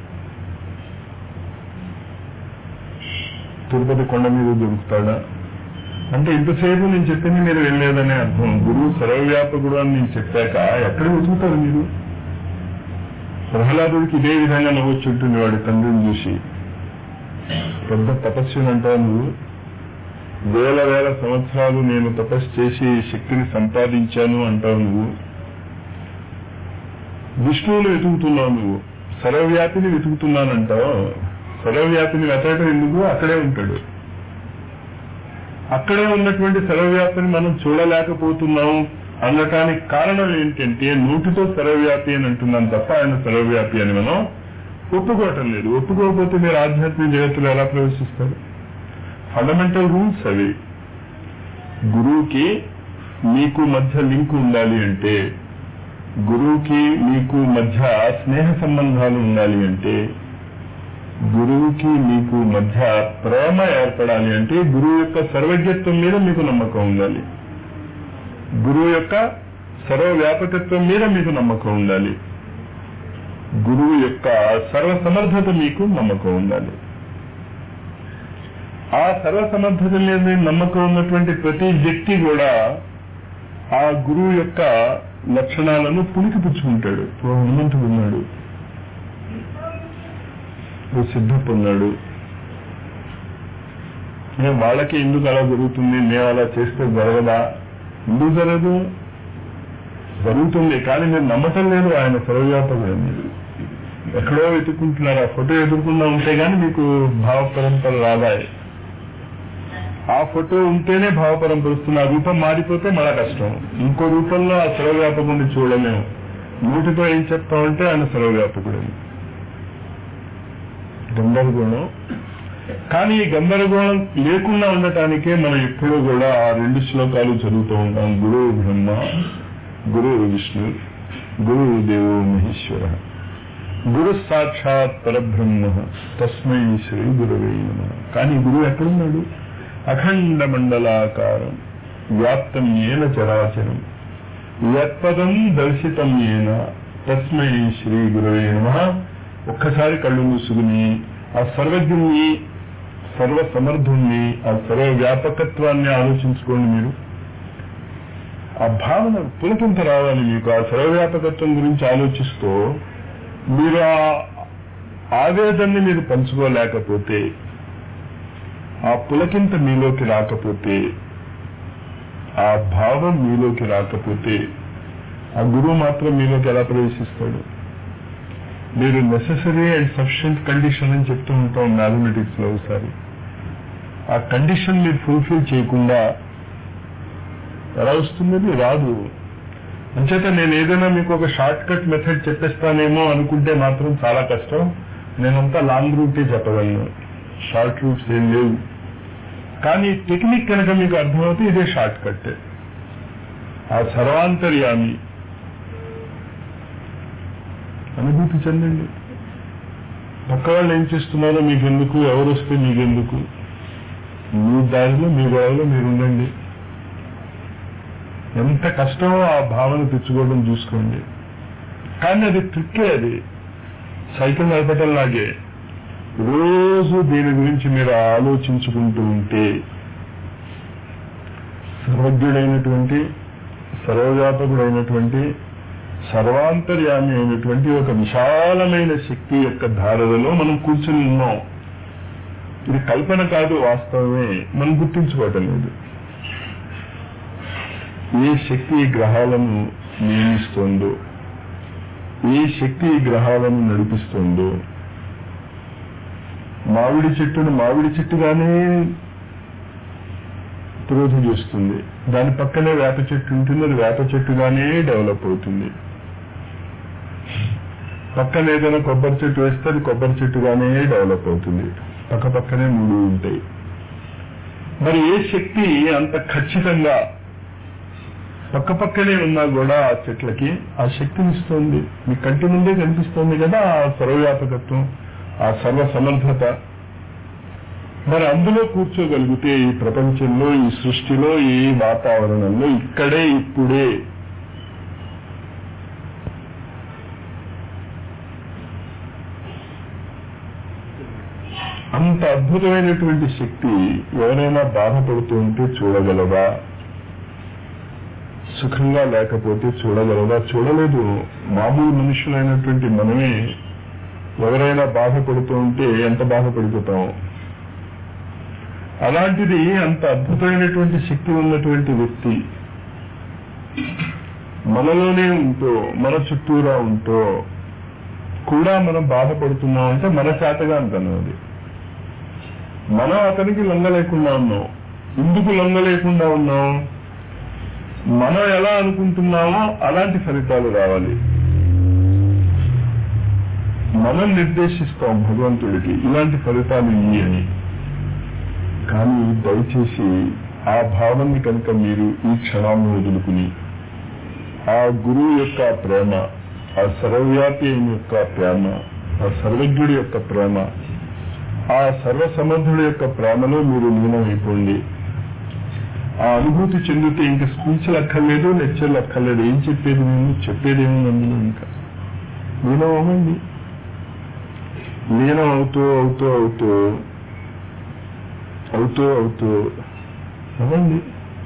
తిరుపతి కొండ మీద దొరుకుతాడా? అంటే ఇంతసేపు నేను చెప్పింది మీరు వెళ్ళలేదనే అర్థం. గురువు సర్వవ్యాపకుడు అని నేను చెప్పాక ఎక్కడ వెతుకుతారు మీరు? ప్రహ్లాదుడికి ఇదే విధంగా నవ్వొచ్చుంటుంది వాడి తండ్రిని చూసి. పెద్ద తపస్సుని అంటావు నువ్వు, వేల వేల సంవత్సరాలు నేను తపస్సు చేసి శక్తిని సంపాదించాను అంటావు నువ్వు. విష్ణువుని వెతుకుతున్నావు నువ్వు, సర్వవ్యాపిని వెతుకుతున్నానంటావు. సర్వవ్యాపిని వెతకడం ఎందుకు? అక్కడే ఉంటాడు. అక్కడే ఉన్నటువంటి సర్వవ్యాపిని మనం చూడలేకపోతున్నాం అనటానికి కారణం ఏంటంటే నోటితో సర్వవ్యాపి అని అంటున్నాం తప్ప ఆయన సర్వవ్యాపి అని మనం ఒప్పుకోవటం లేదు. ఒప్పుకోకపోతే మీరు ఆధ్యాత్మిక జగత్తులో ఎలా ప్రవేశిస్తారు? ఫండమెంటల్ రూల్స్ అవి. గురువుకి మీకు మధ్య లింక్ ఉండాలి అంటే, గురువుకి మీకు మధ్య స్నేహ సంబంధాలు ఉండాలి అంటే, గురువుకి మీకు మధ్య ప్రేమ ఏర్పడాలి అంటే గురువు యొక్క సర్వజ్ఞత్వం మీద మీకు నమ్మకం ఉండాలి, గురువు యొక్క సర్వవ్యాపకత్వం మీద మీకు నమ్మకం ఉండాలి, గురువు యొక్క సర్వసమర్థత మీకు నమ్మకం ఉండాలి. ఆ సర్వసమర్థత మీద నమ్మకం ఉన్నటువంటి ప్రతి వ్యక్తి కూడా ఆ గురువు యొక్క లక్షణాలను పుణికిపుచ్చుకుంటాడు. ఓ హనుమంతుడు ఉన్నాడు, ఓ సిద్ధప్ప ఉన్నాడు. మేము వాళ్ళకి ఎందుకు అలా జరుగుతుంది, మేము అలా చేస్తే జరగదా? ఎందుకు జరగదు? జరుగుతుంది, కానీ మీరు నమ్మటం లేదు ఆయన సర్వవ్యాపకుడు. మీరు ఎక్కడో వెతుక్కుంటున్నారు. ఆ ఫోటో ఎదుర్కొన్నా ఉంటే గానీ మీకు భావ పరంపర రాదాయి. ఆ ఫోటో ఉంటేనే భావ పరంపర వస్తుంది. ఆ రూపం మారిపోతే మళ్ళా కష్టం. ఇంకో రూపంలో ఆ సర్వవ్యాపకుడిని చూడలేము. నోటితో ఏం చెప్తామంటే ఆయన సర్వవ్యాపకుడు అని. గందరగోళం. కానీ ఈ గందరగోళం లేకుండా ఉండటానికే మనం ఎప్పుడూ కూడా ఆ రెండు శ్లోకాలు చదువుతూ ఉంటాం. గురువు బ్రహ్మ, గురువు విష్ణు, గురువు దేవో మహేశ్వర, గురు సాక్షాత్ పరబ్రహ్మ, తస్మై శ్రీ గురవే నమః. కానీ గురువు ఎక్కడున్నాడు? అఖండ మండలాకారం, వ్యాప్తం ఏన చరాచరం, యత్పదం దర్శితం ఏన తస్మై శ్రీ గురవే నమః. ఒక్కసారి కళ్ళు మూసుకుని ఆ సర్వజ్ఞుణ్ణి, సర్వ సమర్థుణ్ణి, ఆ సర్వ వ్యాపకత్వాన్ని ఆలోచించుకోండి. మీరు ఆ భావన పులకింత రావాలి మీకు. ఆ సర్వవ్యాపకత్వం గురించి ఆలోచిస్తూ మీరు ఆ ఆవేదనని మీరు పంచుకోలేకపోతే, ఆ పులకింత మీలోకి రాకపోతే, ఆ భావం మీలోకి రాకపోతే ఆ గురువు మాత్రం మీలోకి ఎలా ప్రవేశిస్తాడు? మీరు నెసెసరీ అండ్ సఫిషియంట్ కండిషన్ అని చెప్తూ ఉంటాం మ్యాథమెటిక్స్ లో. ఒకసారి ఆ కండిషన్ మీరు ఫుల్ఫిల్ చేయకుండా ఎలా వస్తుంది? రాదు. అంచేత నేను ఏదైనా మీకు ఒక షార్ట్ కట్ మెథడ్ చెప్పేస్తానేమో అనుకుంటే మాత్రం చాలా కష్టం. నేనంతా లాంగ్ రూటే చెప్పగలను, షార్ట్ రూట్స్ ఏం లేవు. కానీ టెక్నిక్ కనుక మీకు అర్థమవుతే ఇదే షార్ట్ కట్. ఆ సర్వాంతర్యామి అనుభూతి చెందండి. పక్క వాళ్ళు ఏం చేస్తున్నారో మీకెందుకు, ఎవరు వస్తే మీకెందుకు, మీ దారిలో మీ గొడవలో మీరు ఉండండి. ఎంత కష్టమో ఆ భావన తెచ్చుకోవడం చూసుకోండి. కానీ అది ట్రిక్కే. అది సైకిల్ నడపటం లాగే. రోజు దీని గురించి మీరు ఆలోచించుకుంటూ ఉంటే సర్వజ్ఞుడైనటువంటి, సర్వవ్యాపకుడైనటువంటి, సర్వాంతర్యామి అయినటువంటి ఒక విశాలమైన శక్తి యొక్క ధారలో మనం కూర్చుని ఉన్నాం. ఇది కల్పన కాదు, వాస్తవమే. మనం గుర్తించుకోవటం లేదు. ఏ శక్తి ఈ గ్రహాలను నియమిస్తోందో, ఏ శక్తి ఈ గ్రహాలను నడిపిస్తుందో, మామిడి చెట్టును మామిడి చెట్టుగానే గ్రోత్ చేస్తుంది, దాని పక్కనే వేప చెట్టు ఉంటుంది, అది వేప చెట్టుగానే డెవలప్ అవుతుంది. పక్కన ఏదైనా కొబ్బరి చెట్టు వేస్తే అది కొబ్బరి చెట్టుగానే డెవలప్ అవుతుంది. పక్క పక్కనే మూడు ఉంటాయి. మరి ఏ శక్తి అంత ఖచ్చితంగా పక్క పక్కనే ఉన్నా కూడా ఆ చెట్లకి ఆ శక్తిని ఇస్తుంది? మీ కంటి ముందే కనిపిస్తుంది కదా ఆ సర్వవ్యాపకత్వం, ఆ సర్వ సమర్థత. మరి అందులో కూర్చోగలిగితే ఈ ప్రపంచంలో, ఈ సృష్టిలో, ఈ వాతావరణంలో ఇక్కడే ఇప్పుడే అంత అద్భుతమైనటువంటి శక్తి ఎవరైనా బాధపడుతూ ఉంటే చూడగలవా? సుఖంగా లేకపోతే చూడగలవా? చూడలేదు. మామూలు మనుషులైనటువంటి మనమే ఎవరైనా బాధపడుతూ ఉంటే ఎంత బాధపడిపోతాము. అలాంటిది అంత అద్భుతమైనటువంటి శక్తి ఉన్నటువంటి వ్యక్తి మనలోనే ఉంటూ, మన చుట్టూరా ఉంటూ కూడా మనం బాధపడుతున్నాం అంటే మన చేతగా అంటున్నది. మనం అతనికి లొంగలేకుండా ఉన్నాం. ఎందుకు లొంగలేకుండా ఉన్నాం? మనం ఎలా అనుకుంటున్నామో అలాంటి ఫలితాలు రావాలి. మనం నిర్దేశిస్తాం భగవంతుడికి ఇలాంటి ఫలితాలు ఇవి అని. కానీ దయచేసి ఆ భావాన్ని కనుక మీరు ఈ క్షణాన్ని వదులుకుని ఆ గురువు యొక్క ప్రేమ, ఆ సర్వవ్యాపి యొక్క ప్రేమ, ఆ సర్వజ్ఞుడి యొక్క ప్రేమ, ఆ సర్వసమర్థుడి యొక్క ప్రేమలో మీరు లీనమైపోండి. ఆ అనుభూతి చెందితే ఇంకా స్పీచ్లు అక్కర్లేదు, లెక్చర్లు అక్కర్లేదు. ఏం చెప్పేది? మేము చెప్పేది ఏముంది అందులో? ఇంకా లీనం అవ్వండి. లీనం అవుతూ అవుతూ అవుతూ అవుతూ అవుతూ అవ్వండి.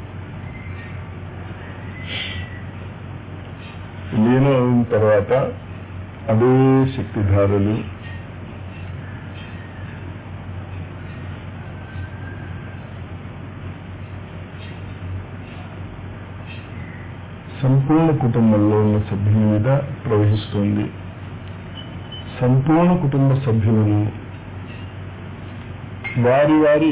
లీనం అయిన తర్వాత అదే శక్తిధారలు సంపూర్ణ కుటుంబంలో ఉన్న సభ్యుల మీద ప్రవహిస్తుంది. సంపూర్ణ కుటుంబ సభ్యులను వారి వారి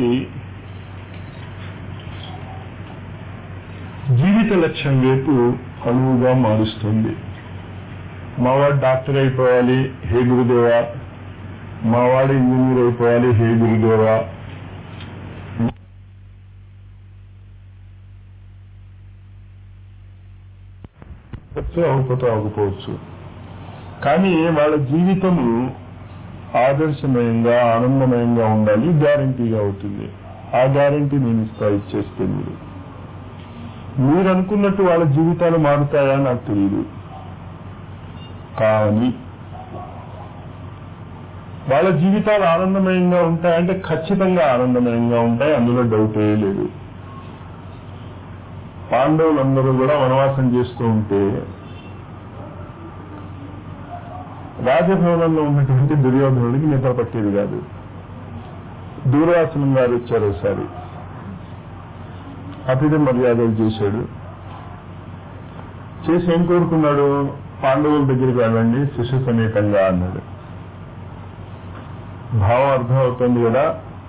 జీవిత లక్ష్యం వైపు అనువుగా మారుస్తుంది. మావాడు డాక్టర్ అయిపోవాలి, హే గురుదేవా. మావాడు ఇంజనీర్ అయిపోవాలి, హే గురుదేవా. అవుపోతూ ఆగిపోవచ్చు. కానీ వాళ్ళ జీవితము ఆదర్శమయంగా, ఆనందమయంగా ఉండాలి. గ్యారంటీగా అవుతుంది. ఆ గ్యారంటీ నేను ఇస్తా, ఇచ్చేస్తే మీరు మీరు అనుకున్నట్టు వాళ్ళ జీవితాలు మారుతాయా నాకు తెలియదు. కానీ వాళ్ళ జీవితాలు ఆనందమయంగా ఉంటాయంటే ఖచ్చితంగా ఆనందమయంగా ఉంటాయి, అందులో డౌట్ ఏ లేదు. పాండవులందరూ కూడా వనవాసం చేస్తూ ఉంటే రాజభవనంలో ఉన్నటువంటి దుర్యోధనుడికి నిద్ర పట్టేది కాదు. దూర్వాసనం గారు వచ్చారు ఒకసారి, అతిథి మర్యాదలు చేశాడు. చేసి ఏం కోరుకున్నాడు? పాండవుల దగ్గరికి వెళ్ళండి శిశు సమేతంగా అన్నాడు. భావం అర్థం అవుతుంది కదా.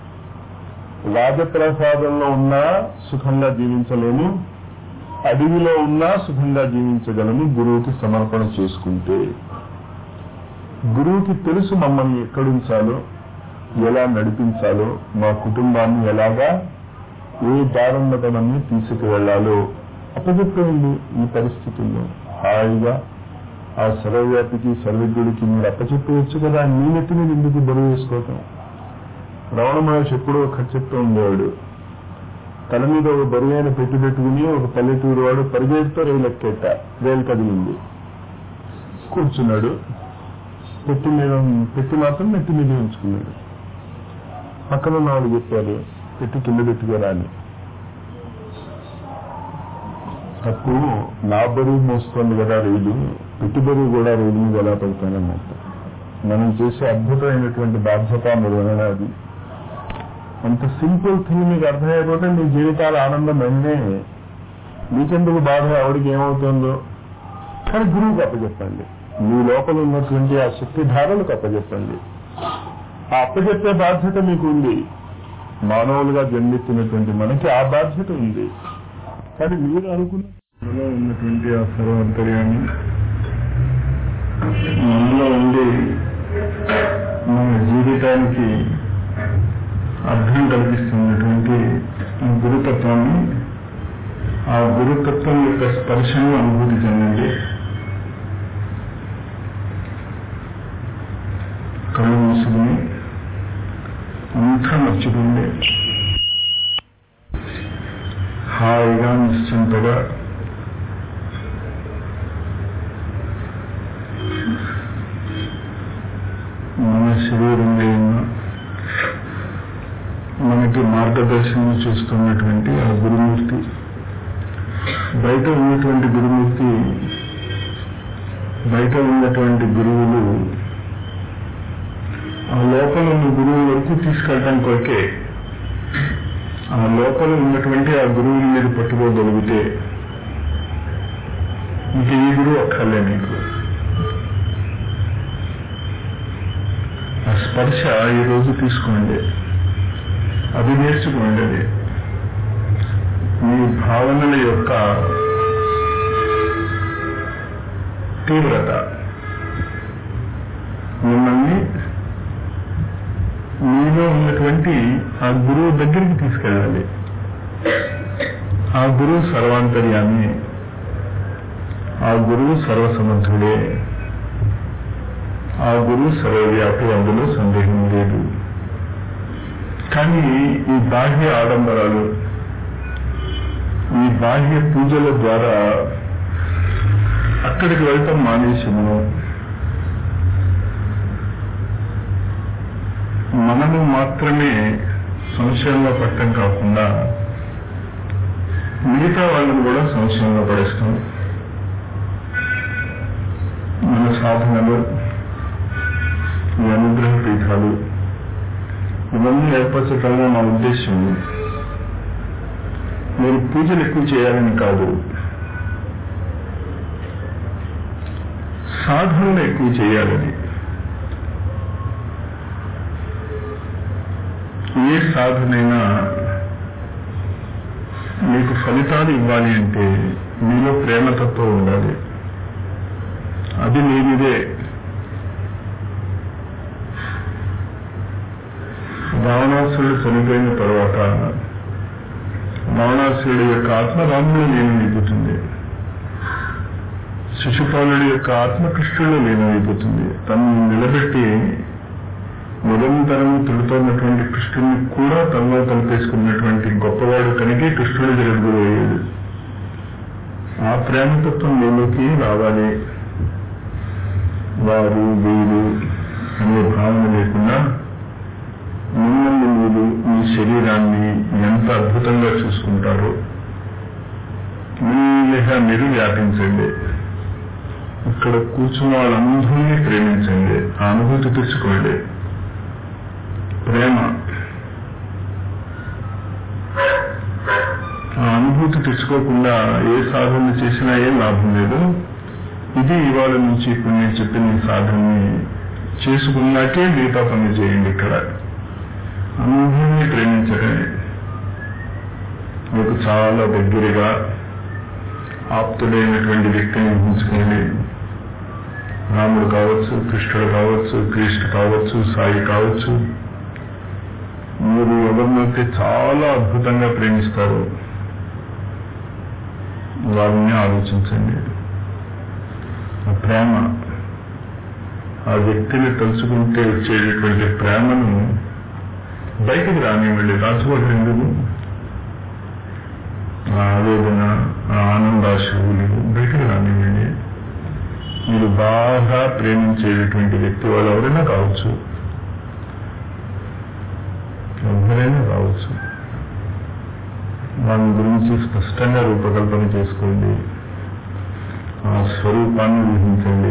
రాజప్రసాదంలో ఉన్నా సుఖంగా జీవించలేము, అడవిలో ఉన్నా సుఖంగా జీవించగలము గురువుకి సమర్పణ చేసుకుంటే. గురువుకి తెలుసు మమ్మల్ని ఎక్కడుంచాలో, ఎలా నడిపించాలో, మా కుటుంబాన్ని ఎలాగా ఏ దారుణతమని తీసుకువెళ్లాలో అప్పచెప్పండి. ఈ పరిస్థితుల్లో హాయిగా ఆ సర్వవ్యాపికి, సర్వజ్ఞుడికి మీరు అప్పచెప్పవచ్చు కదా. నీ నెత్తి మీద ఎందుకు బరువు వేసుకోవటం? రమణ మహర్షి ఎప్పుడో ఒక చెప్తూ ఉండేవాడు, తల మీద ఒక బరువైన పెట్టి పెట్టుకుని ఒక పల్లెటూరు వాడు పరిగెడుతూ రైలు ఎక్కేట, రైలు కదిలింది, కూర్చున్నాడు. పెట్టి మీద పెట్టి మాత్రం నెత్తి మీద ఉంచుకున్నాడు. పక్కన నాలుగు చెప్పారు పెట్టి కింద పెట్టుకోరా అని. తప్పు. నా బరువు మోస్తుంది కదా రైలు, పెట్టి బరువు కూడా రైలు మీద ఎలా పడతానన్నట్టు. మనం చేసే అద్భుతమైనటువంటి బాధ్యత నిర్వహణ అది. అంత సింపుల్ థింగ్ మీకు అర్థమైపోతే మీ జీవితాల ఆనందం అన్నీ. మీకెందుకు బాధ, ఆవిడికి ఏమవుతుందో. కానీ గురువుకి అప్పచెప్పండి. మీ లోపల ఉన్నటువంటి ఆ శక్తి ధారలకు అప్పచెప్పండి. ఆ అప్పచెప్పే బాధ్యత మీకు ఉంది. మానవులుగా జన్మెత్తినటువంటి మనకి ఆ బాధ్యత ఉంది. కానీ మీరు అనుకున్న ఉన్నటువంటి ఆ సర్వాంతర్యాన్ని మనలో ఉండి మన జీవితానికి అర్థం కల్పిస్తున్నటువంటి గురుతత్వాన్ని, ఆ గురుతత్వం యొక్క స్పర్శను అనుభూతి చెందండి. కళ్ళు మూసుకుని అంతా మర్చిపోండి. హాయిగా నిశ్చింతగా మన శరీరంలో ఉన్న మనకి మార్గదర్శనం చేస్తున్నటువంటి ఆ గురుమూర్తి, బయట ఉన్నటువంటి గురుమూర్తి, బయట ఉన్నటువంటి గురువులు ఆ లోపల ఉన్న గురువు వరకు తీసుకెళ్ళడం కొరకే. ఆ లోపల ఉన్నటువంటి ఆ గురువుని మీరు పట్టుకోగలిగితే ఇంక ఈ గురువు అక్కర్లే మీకు. ఆ స్పర్శ ఈరోజు తీసుకోండి, అది నేర్చుకోండి. అది మీ భావనల యొక్క తీవ్రత మిమ్మల్ని మీలో ఉన్నటువంటి ఆ గురువు దగ్గరికి తీసుకెళ్ళాలి. ఆ గురువు సర్వాంతర్యామి, ఆ గురువు సర్వసమర్థుడే, ఆ గురువు సర్వవ్యాపి, అందులో సందేహం లేదు. కానీ ఈ బాహ్య ఆడంబరాలు, ఈ బాహ్య పూజల ద్వారా అక్కడికి వెళ్తాం మానేసి మనం మనము మాత్రమే సంశయంలో పట్టం కాకుండా మిగతా వాళ్ళని కూడా సంశయంలో పడేస్తాం. మన సాధనలు, ఈ అనుగ్రహ పీఠాలు ఇవన్నీ ఏర్పరచడంలో నా ఉద్దేశం మీరు పూజలు ఎక్కువ చేయాలని కాదు, సాధనలు ఎక్కువ చేయాలని. ఏ సాధనైనా మీకు ఫలితాలు ఇవ్వాలి అంటే మీలో ప్రేమతత్వం ఉండాలి. అది లేనిదే రావణాసురుడు చనిపోయిన తర్వాత రావణాసురుడి యొక్క ఆత్మ రాములో లీనమైపోతుంది, శిశుపాలుడి యొక్క ఆత్మ కృష్ణుడిలో లీనమైపోతుంది. తనను నిలబెట్టి నిరంతరం తిడుతున్నటువంటి కృష్ణుడిని కూడా తనలో కలిపేసుకున్నటువంటి గొప్పవాడు కనుక కృష్ణుడి జగద్గురు అయ్యాడు. ఆ ప్రేమతత్వం మీలోకి రావాలి. వారు వీరు అనే భావన లేకుండా మిమ్మల్ని మీరు మీ శరీరాన్ని ఎంత అద్భుతంగా చూసుకుంటారో మీగా మీరు వ్యాపించండి. ఇక్కడ కూర్చున్న వాళ్ళందరినీ ప్రేమించండి, ఆ అనుభూతి తెచ్చుకోండి. ప్రేమ, ఆ అనుభూతి తెచ్చుకోకుండా ఏ సాధన చేసినా ఏం లాభం లేదు. ఇది ఇవాళ నుంచి ఇప్పుడు నేను చెప్పిన ఈ సాధనని చేసుకున్నాకే మిగతా పని చేయండి. ఇక్కడ అందరినీ ప్రేమించడమే. మీకు చాలా దగ్గరగా ఆప్తుడైనటువంటి వ్యక్తిని ఊహించుకోండి. రాముడు కావచ్చు, కృష్ణుడు కావచ్చు, క్రీస్తు కావచ్చు, సాయి కావచ్చు. మీరు ఎవరినైతే చాలా అద్భుతంగా ప్రేమిస్తారు వారిని ఆలోచించండి. ఆ ప్రేమ, ఆ వ్యక్తిని తలుచుకుంటే వచ్చేటటువంటి ప్రేమను బయటకు రానివ్వండి. రాసుకోవడం ఎందుకు? ఆ ఆవేదన, ఆ ఆనందాశువులు బయటకు రానివ్వండి. మీరు బాగా ప్రేమించేటటువంటి వ్యక్తి వాళ్ళు ఎవరైనా కావచ్చు, ఎవరైనా కావచ్చు. దాని గురించి స్పష్టంగా రూపకల్పన చేసుకోండి. ఆ స్వరూపాన్ని ఊహించండి.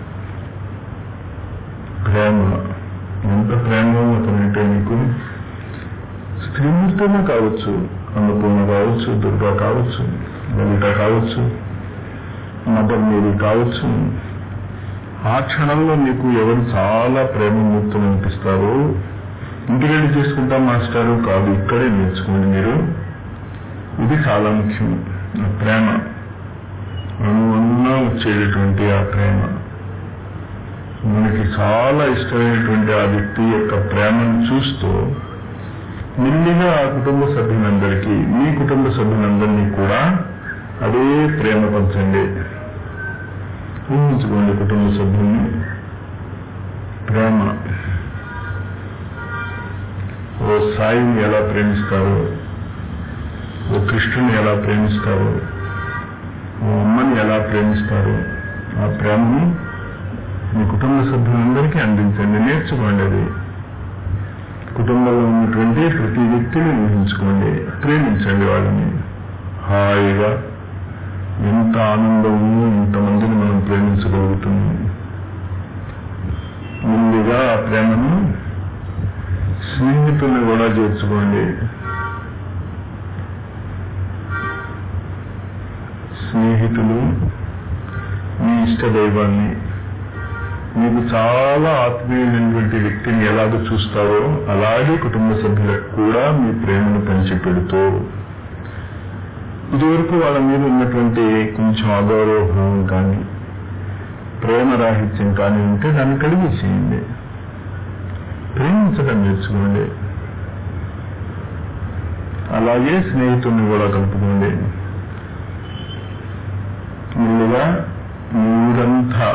ప్రేమ, ఎంత ప్రేమ అతనంటే మీకు స్త్రీమూర్తినే కావచ్చు, అన్నపూర్ణ కావచ్చు, దుర్గా కావచ్చు, లలిత కావచ్చు, మదర్ మేరీ కావచ్చు. ఆ క్షణంలో మీకు ఎవరు చాలా ప్రేమమూర్తులు అనిపిస్తారో ఇంటికెళ్ళి చేసుకుంటాం మాస్టారు కాదు, ఇక్కడే నేర్చుకోండి మీరు. ఇది చాలా ముఖ్యం. ఆ ప్రేమ అనువన్నా వచ్చేటటువంటి ఆ ప్రేమ, మనకి చాలా ఇష్టమైనటువంటి ఆ వ్యక్తి యొక్క ప్రేమను చూస్తూ నిన్నగా ఆ కుటుంబ సభ్యులందరికీ, మీ కుటుంబ సభ్యులందరినీ కూడా అదే ప్రేమ పంచండి. ఊహించుకోండి కుటుంబ సభ్యుల్ని ప్రేమ. ఓ సాయిని ఎలా ప్రేమిస్తారో, ఓ కృష్ణుని ఎలా ప్రేమిస్తారో, ఓ అమ్మని ఎలా ప్రేమిస్తారో ఆ ప్రేమను మీ కుటుంబ సభ్యులందరికీ అందించండి. నేర్చుకోండి. అది కుటుంబంలో ఉన్నటువంటి ప్రతి వ్యక్తిని ఊహించుకోండి, ప్రేమించండి వాళ్ళని హాయిగా. ఎంత ఆనందము, ఇంతమందిని మనం ప్రేమించగలుగుతున్నాం. ముందుగా ఆ ప్రేమను స్నేహితుల్ని కూడా చేర్చుకోండి. స్నేహితులు మీ ఇష్ట దైవాన్ని, మీకు చాలా ఆత్మీయమైనటువంటి వ్యక్తిని ఎలాగో చూస్తారో అలాగే కుటుంబ సభ్యులకు కూడా మీ ప్రేమను పంచిపెడుతూ ఇదివరకు వాళ్ళ మీద ఉన్నటువంటి కొంచెం అగౌరవ భావం కానీ ప్రేమ రాహిత్యం కానీ ఉంటే దాన్ని కలిగేసేయండి. ప్రేమించడం నేర్చుకోండి. అలాగే స్నేహితుల్ని కూడా కలుపుకోండి. ముందుగా ఊరంతా,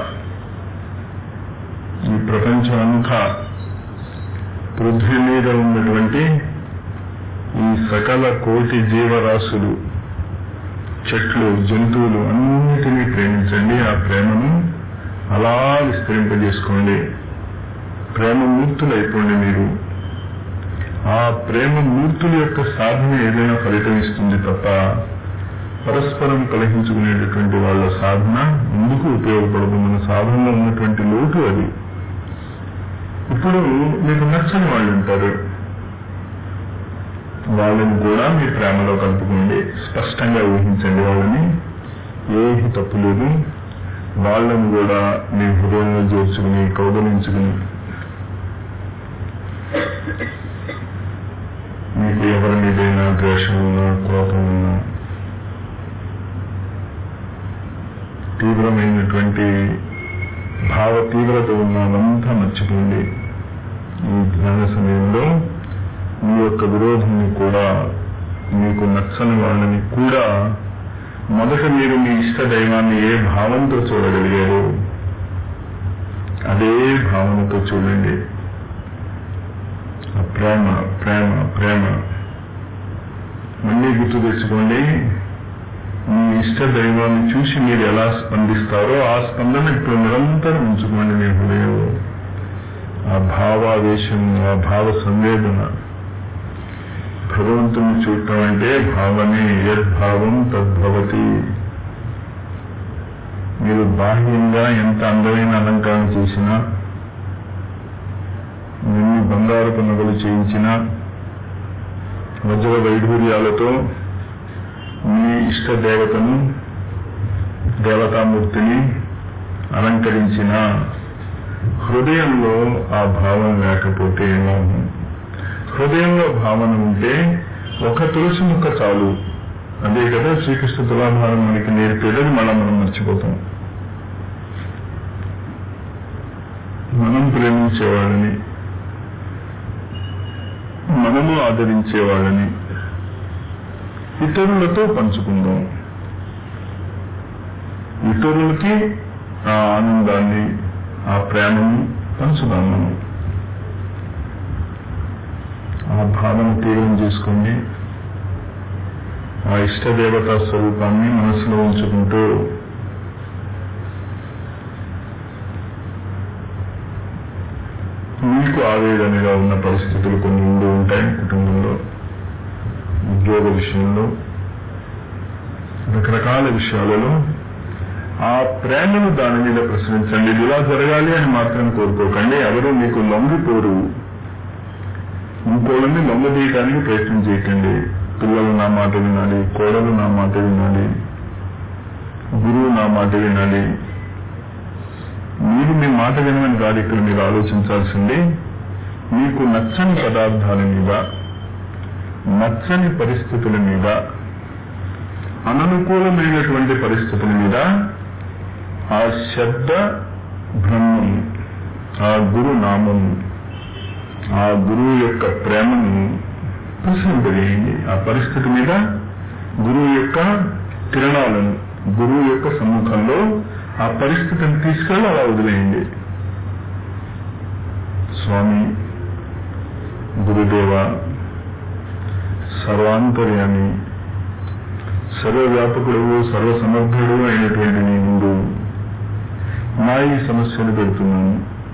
ఈ ప్రపంచం అంతా, పృథ్వీ మీద ఉన్నటువంటి ఈ సకల కోటి జీవరాశులు, చెట్లు, జంతువులు అన్నిటినీ ప్రేమించండి. ఆ ప్రేమను అలా విస్తరింపజేసుకోండి. ప్రేమ మూర్తులు అయిపోండి మీరు. ఆ ప్రేమ మూర్తుల యొక్క సాధన ఏదైనా ఫలితం ఇస్తుంది తప్ప పరస్పరం కలహించుకునేటటువంటి వాళ్ళ సాధన ఎందుకు ఉపయోగపడదు. మన సాధనలో ఉన్నటువంటి లోటు అది. ఇప్పుడు మీకు నచ్చని వాళ్ళు ఉంటారు, వాళ్ళని కూడా మీ ప్రేమలో కలుపుకోండి. స్పష్టంగా ఊహించండి వాళ్ళని, ఏమి తప్పు లేదు. వాళ్ళని కూడా మీ హృదయంలో చేర్చుకుని కౌగలించుకుని, మీకు ఎవరి మీదైనా ద్వేషం ఉన్నా, కోపం ఉన్నా, తీవ్రమైనటువంటి భావ తీవ్రత ఉన్నదంతా మర్చిపోండి. ఈ ధ్యాన సమయంలో మీ యొక్క విరోధిని కూడా, మీకు నచ్చని వాళ్ళని కూడా మొదట మీరు మీ ఇష్ట దైవాన్ని ఏ భావంతో చూడగలిగారు అదే భావనతో చూడండి. ప్రేమ ప్రేమ ప్రేమ మళ్ళీ గుర్తు తెచ్చుకోండి. మీ ఇష్ట దైవాన్ని చూసి మీరు ఎలా స్పందిస్తారో ఆ స్పందన ఇప్పుడు నిరంతరం ఉంచుకోండి మీ హృదయంలో. ఆ భావావేశం, ఆ భావ సంవేదన. భగవంతుని చూడటం అంటే భావనే, యద్భావం తద్భవతి. మీరు బాహ్యంగా ఎంత అందమైన అలంకారం చేసినా, ఎన్ని బంగారపు నగలు చేయించినా, వజ్ర వైఢూర్యాలతో మీ ఇష్ట దేవతను, దేవతామూర్తిని అలంకరించిన హృదయంలో ఆ భావం లేకపోతే ఏమవును? హృదయంలో భావన ఉంటే ఒక తులసి ముక్క చాలు. అదే కదా శ్రీకృష్ణ తులాభారం మనకి నేర్పేదని మళ్ళా మనం మర్చిపోతాం. మనం ప్రేమించేవాళ్ళని, మనము ఆదరించేవాళ్ళని ఇతరులతో పంచుకుందాం. ఇతరులకి ఆ ఆనందాన్ని, ఆ ప్రేమను పంచుదాం. మనం ఆ భావన తీవ్రం చేసుకోండి. ఆ ఇష్టదేవతా స్వరూపాన్ని మనసులో ఉంచుకుంటూ మీకు ఆవేదనగా ఉన్న పరిస్థితులు కొన్ని ఉండి ఉంటాయి. కుటుంబంలో, ఉద్యోగ విషయంలో, రకరకాల విషయాలలో ఆ ప్రేమను దాని మీద ప్రశ్నించండి. ఇది ఇలా జరగాలి అని మాత్రం కోరుకోకండి. ఎవరు మీకు లొంగిపోరు. ఇంకోళ్ళని లొంగదీయడానికి ప్రయత్నం చేయకండి. పిల్లలు నా మాట వినాలి, కోడలు నా మాట వినాలి, గురువు నా మాట వినాలి, మీరు మీ మాట వినమని కాదు ఇక్కడ మీరు ఆలోచించాల్సింది. మీకు నచ్చని పదార్థాల మీద, నచ్చని పరిస్థితుల మీద, అననుకూలమైనటువంటి పరిస్థితుల మీద ఆ శబ్ద బ్రహ్మం, ఆ గురు నామము, ఆ గురువు యొక్క ప్రేమను ప్రసరింపజేయండి. ఆ పరిస్థితి మీద గురువు యొక్క కిరణాలను, గురువు యొక్క సమ్ముఖంలో ఆ పరిస్థితిని తీసుకెళ్ళి అలా వదిలేయండి. స్వామి, గురుదేవ, సర్వాంతర్యామి, సర్వవ్యాపకుడు, సర్వసమర్థుడు అయినటువంటి నీ ముందు నా ఈ సమస్యను పెడుతున్నాను.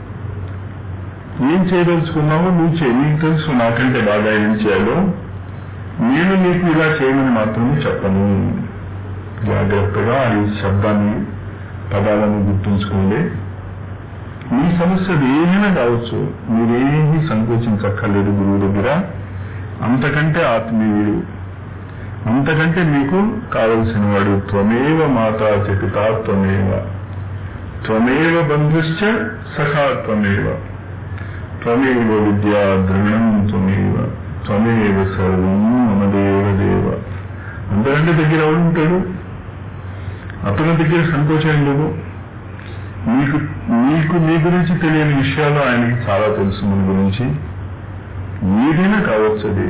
ఏం చేయదలుచుకున్నావో నువ్వు చేయి, నీకు తెలుసు నాకంటే బాగా ఏం చేయాలో. నేను నీకు ఇలా చేయమని మాత్రమే చెప్పను. జాగ్రత్తగా ఈ శబ్దాన్ని, పదాలను గుర్తుంచుకోండి. మీ సమస్య ఏమైనా కావచ్చు, మీరేమీ సంకోచించక్కర్లేదు గురువు దగ్గర. అంతకంటే ఆత్మీయుడు, అంతకంటే మీకు కావలసిన వాడు. త్వమేవ మాతా చ పితా త్వమేవ, త్వమేవ బంధుశ్చ సఖా త్వమేవ, త్వమేవ విద్యా ద్రవిణం త్వమేవ, త్వమేవ సర్వం మమ దేవ దేవ. అంతకంటే దగ్గర ఎవడు ఉంటాడు? అతని దగ్గర సంతోషం లేదు. మీకు మీకు మీ గురించి తెలియని విషయాలు ఆయనకి చాలా తెలుసు. మన గురించి ఏదైనా కావచ్చు. అది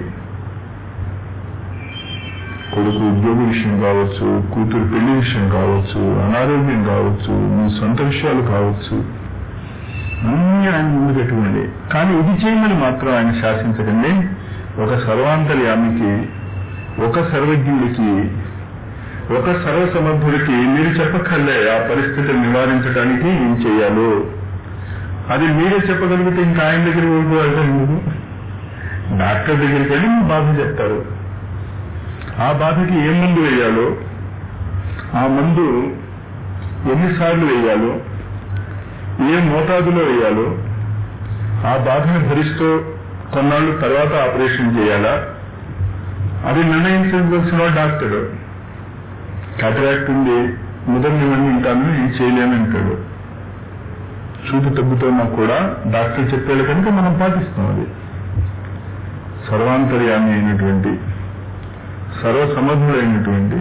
కొడుకు ఉద్యోగ విషయం కావచ్చు, కూతురు పెళ్లి విషయం కావచ్చు, అనారోగ్యం కావచ్చు, మీ సొంత విషయాలు కావచ్చు, అన్నీ ఆయన ముందు పెట్టుకోండి. కానీ ఇది చేయమని మాత్రం ఆయన శాసించకండి. ఒక సర్వాంతర్యామికి, ఒక సర్వజ్ఞుడికి, ఒక సర్వసమర్థుడికి మీరు చెప్పక్కర్లే ఆ పరిస్థితిని నివారించడానికి ఏం చేయాలో. అది మీరే చెప్పగలిగితే ఇంకా ఆయన దగ్గర వెళ్ళిపోవాలి. మీరు డాక్టర్ దగ్గరికి వెళ్ళి మీ బాధ చెప్తారు. ఆ బాధకి ఏ మందు వేయాలో, ఆ మందు ఎన్నిసార్లు వేయాలో, ఏ మోతాదులో వేయాలో, ఆ బాధను భరిస్తూ కొన్నాళ్ళు తర్వాత ఆపరేషన్ చేయాలా, అది నిర్ణయించవలసిన డాక్టర్. కాటరాక్ట్ ఉంది, ముదర్నివన్నీ ఉంటాను, ఏం చేయలేనంటాడు. చూపు తగ్గుతున్నా కూడా డాక్టర్ చెప్పాడు కనుక మనం పాటిస్తాం. అది సర్వాంతర్యామి అయినటువంటి, సర్వసమర్థుడైనటువంటి,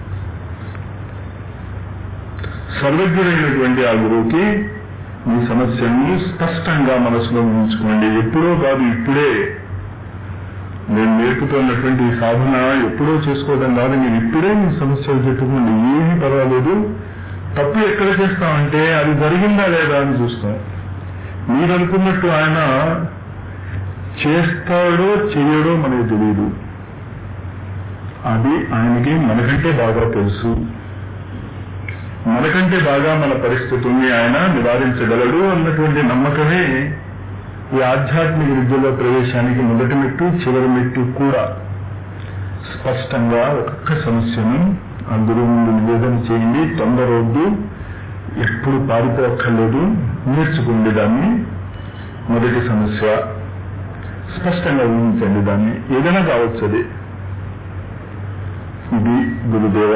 సర్వజ్ఞుడైనటువంటి ఆ గురువుకి మీ సమస్యను స్పష్టంగా మనసులో ఉంచుకోండి. ఎప్పుడో కాదు, ఇప్పుడే. నేను నేర్పుతున్నటువంటి ఈ సాధన ఎప్పుడో చేసుకోవడం కాదు. మీరు ఇప్పుడే మీ సమస్యలు చెప్పుకోండి. ఏమీ పర్వాలేదు. తప్పు ఎక్కడ చేస్తామంటే అది జరిగిందా లేదా అని చూస్తాం. మీరు అనుకున్నట్టు ఆయన చేస్తాడో చేయడో మనకు తెలియదు. అది ఆయనకి మనకంటే బాగా తెలుసు. మనకంటే బాగా మన పరిస్థితుల్ని ఆయన నివారించగలడు అన్నటువంటి నమ్మకమే ఈ ఆధ్యాత్మిక విద్యలో ప్రవేశానికి మొదటి మెట్టు, చివరి మెట్టు కూడా. స్పష్టంగా ఒక్కొక్క సమస్యను ఆ గురువు ముందు నివేదన చేయండి. తొందరవద్దు, ఎప్పుడు పారిపోక్కర్లేదు, నేర్చుకోండి దాన్ని. మొదటి సమస్య స్పష్టంగా ఊహించండి. దాన్ని ఏదైనా కావచ్చు. అది ఇది గురుదేవ,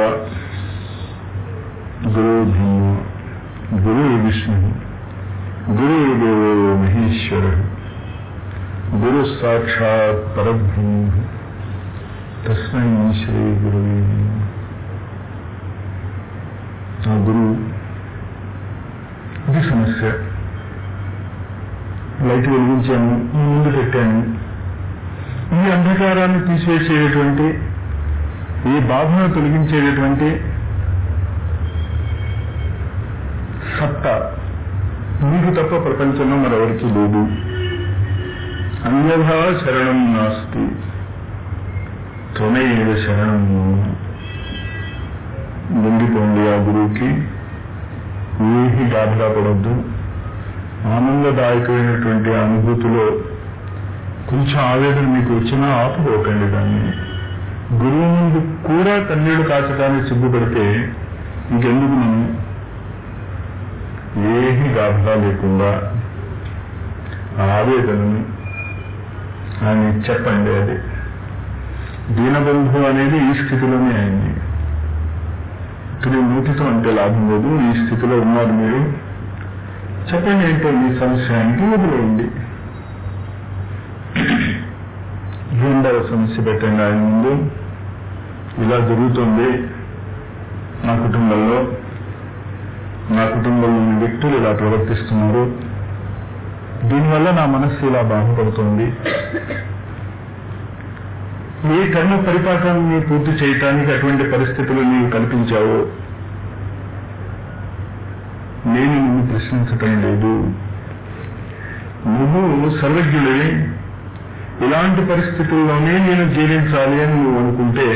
గురు భీమ, గురు విష్ణు, గురుదేవో మహేశ్వర, గురు సాక్షాత్ పరబ్రహ్మ, తస్మై శ్రీ గురువే నమః. ఆ గురువు, ఇది సమస్య. లైట్ వెలిగించాను, ఈ ముందు పెట్టాను. ఈ అంధకారాన్ని తీసివేసేటువంటి, ఈ బాధను తొలగించేటటువంటి సత్తా మీకు తప్ప ప్రపంచంలో మరెవరికి లేదు. అన్యథా శరణం నాస్తి, త్వమేవ శరణం. లొంగిపోండి ఆ గురువుకి. ఏమీ గాబరా పడొద్దు. ఆనందదాయకమైనటువంటి అనుభూతిలో కొంచెం ఆవేదన మీకు వచ్చినా ఆపుకోకండి దాన్ని. గురువు ముందు కూడా కన్నీళ్లు కాచడానికి సిగ్గుపడితే ఇంకెందుకు మనం? ఏమీ గాబరా లేకుండా ఆ ఆవేదనను ఆయన చెప్పండి. అది దీనబంధు అనేది ఈ స్థితిలోనే అయింది. ఇక్కడ నూతితో అంటే లాభం లేదు. ఈ స్థితిలో ఉన్నారు మీరు. చెప్పండి ఏంటో మీ సంశయానికి వదిలేయండి. రెండవ సమస్య పెట్టండి ఆయన ముందు. ఇలా జరుగుతుంది నా కుటుంబంలో, నా కుటుంబంలోని వ్యక్తులు ఇలా ప్రవర్తిస్తున్నారు, దీనివల్ల నా మనస్సు ఇలా బాధపడుతోంది. నీ కర్మ పరిపాకాన్ని పూర్తి చేయటానికి అటువంటి పరిస్థితులు నీవు కల్పించావు. నేను నిన్ను ప్రశ్నించటం లేదు. నువ్వు సర్వజ్ఞుడివి. ఇలాంటి పరిస్థితుల్లోనే నేను జీవించాలి అని నువ్వు అనుకుంటే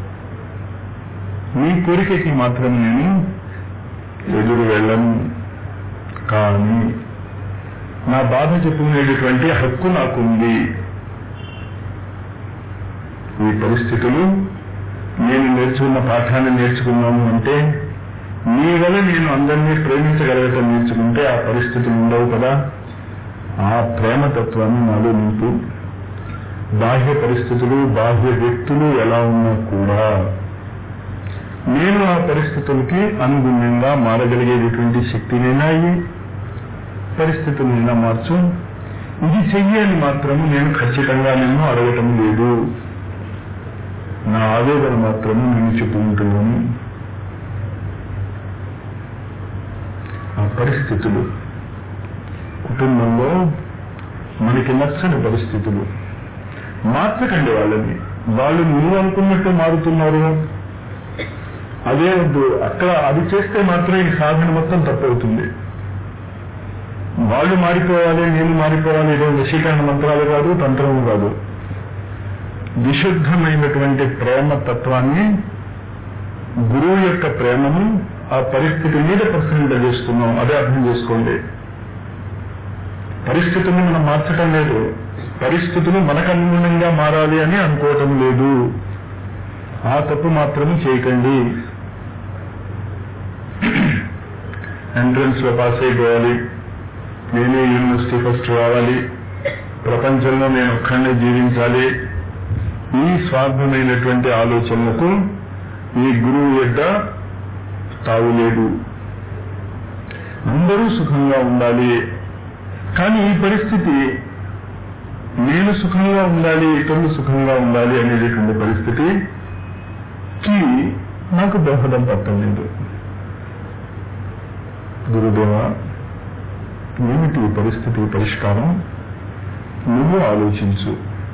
నీ కోరికకి మాత్రం నేను ఎదురు వెళ్ళను. కానీ నా బాధ చెప్పుకునేటటువంటి హక్కు నాకుంది. ఈ పరిస్థితులు నేను నేర్చుకున్న పాఠాన్ని నేర్చుకున్నాను అంటే నీ వల్ల నేను అందరినీ ప్రేమించగలగటం నేర్చుకుంటే ఆ పరిస్థితులు ఉండవు కదా. ఆ ప్రేమతత్వాన్ని నాలో నింపు. బాహ్య పరిస్థితులు, బాహ్య వ్యక్తులు ఎలా ఉన్నా కూడా నేను ఆ పరిస్థితులకి అనుగుణంగా మారగలిగేటటువంటి శక్తినైనా అయ్యి పరిస్థితులైనా మార్చు. ఇది చెయ్యాలని మాత్రము నేను ఖచ్చితంగా నిన్ను అడగటం లేదు. నా ఆవేదన మాత్రము నేను చెప్పుకుంటున్నాను. ఆ పరిస్థితులు కుటుంబంలో మనకి నచ్చని పరిస్థితులు మార్చకండి వాళ్ళని. వాళ్ళు నువ్వు అనుకున్నట్టు మారుతున్నారు, అదే వద్దు. అక్కడ అది చేస్తే మాత్రం ఈ సాధన మొత్తం తప్పవుతుంది. వాళ్ళు మారిపోవాలి, నేను మారిపోవాలి. ఇదే వశీకరణ మంత్రాలు కాదు, తంత్రము కాదు. విశుద్ధమైనటువంటి ప్రేమ తత్వాన్ని, గురువు యొక్క ప్రేమను ఆ పరిస్థితి మీద ప్రసరింప చేస్తున్నాం. అదే అర్థం చేసుకోండి. పరిస్థితులను మనం మార్చటం లేదు, పరిస్థితులు మనకు అనుగుణంగా మారాలి అని అనుకోవటం లేదు. ఆ తప్పు మాత్రమే చేయకండి. ఎంట్రన్స్ లో పాస్ అయిపోవాలి, నేనే యూనివర్సిటీ ఫస్ట్ రావాలి, ప్రపంచంలో నేను ఒక్కడే జీవించాలి, ఈ స్వార్థమైనటువంటి ఆలోచనలకు ఈ గురువు యొక్క తావులేదు. అందరూ సుఖంగా ఉండాలి. కానీ ఈ పరిస్థితి నేను సుఖంగా ఉండాలి, ఇతరులు సుఖంగా ఉండాలి అనేటటువంటి పరిస్థితికి నాకు దోహదం పట్టలేదు. గురుదేవ, ఏమిటి పరిస్థితి పరిష్కారం? నువ్వు ఆలోచించు.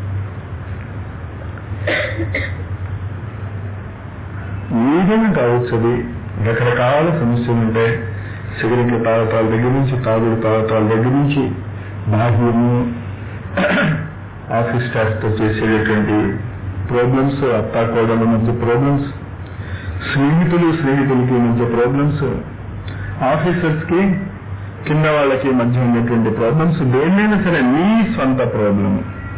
ఏదైనా కావచ్చు. అది రకరకాల సమస్యలు ఉంటాయి. సిగరెట్ల తాగటాల దగ్గర నుంచి, తాగుడు తాగటాల దగ్గర నుంచి, బాహ్యము, ఆఫీస్ స్టాఫ్ తో చేసేటటువంటి ప్రాబ్లమ్స్, అత్తాకోడల మధ్య ప్రాబ్లమ్స్, స్నేహితులు స్నేహితులకి మధ్య ప్రాబ్లమ్స్, ఆఫీసర్స్ కి కింద వాళ్ళకి మధ్య ఉన్నటువంటి ప్రాబ్లమ్స్, దేన్నైనా సరే మీ సొంత ప్రాబ్లం,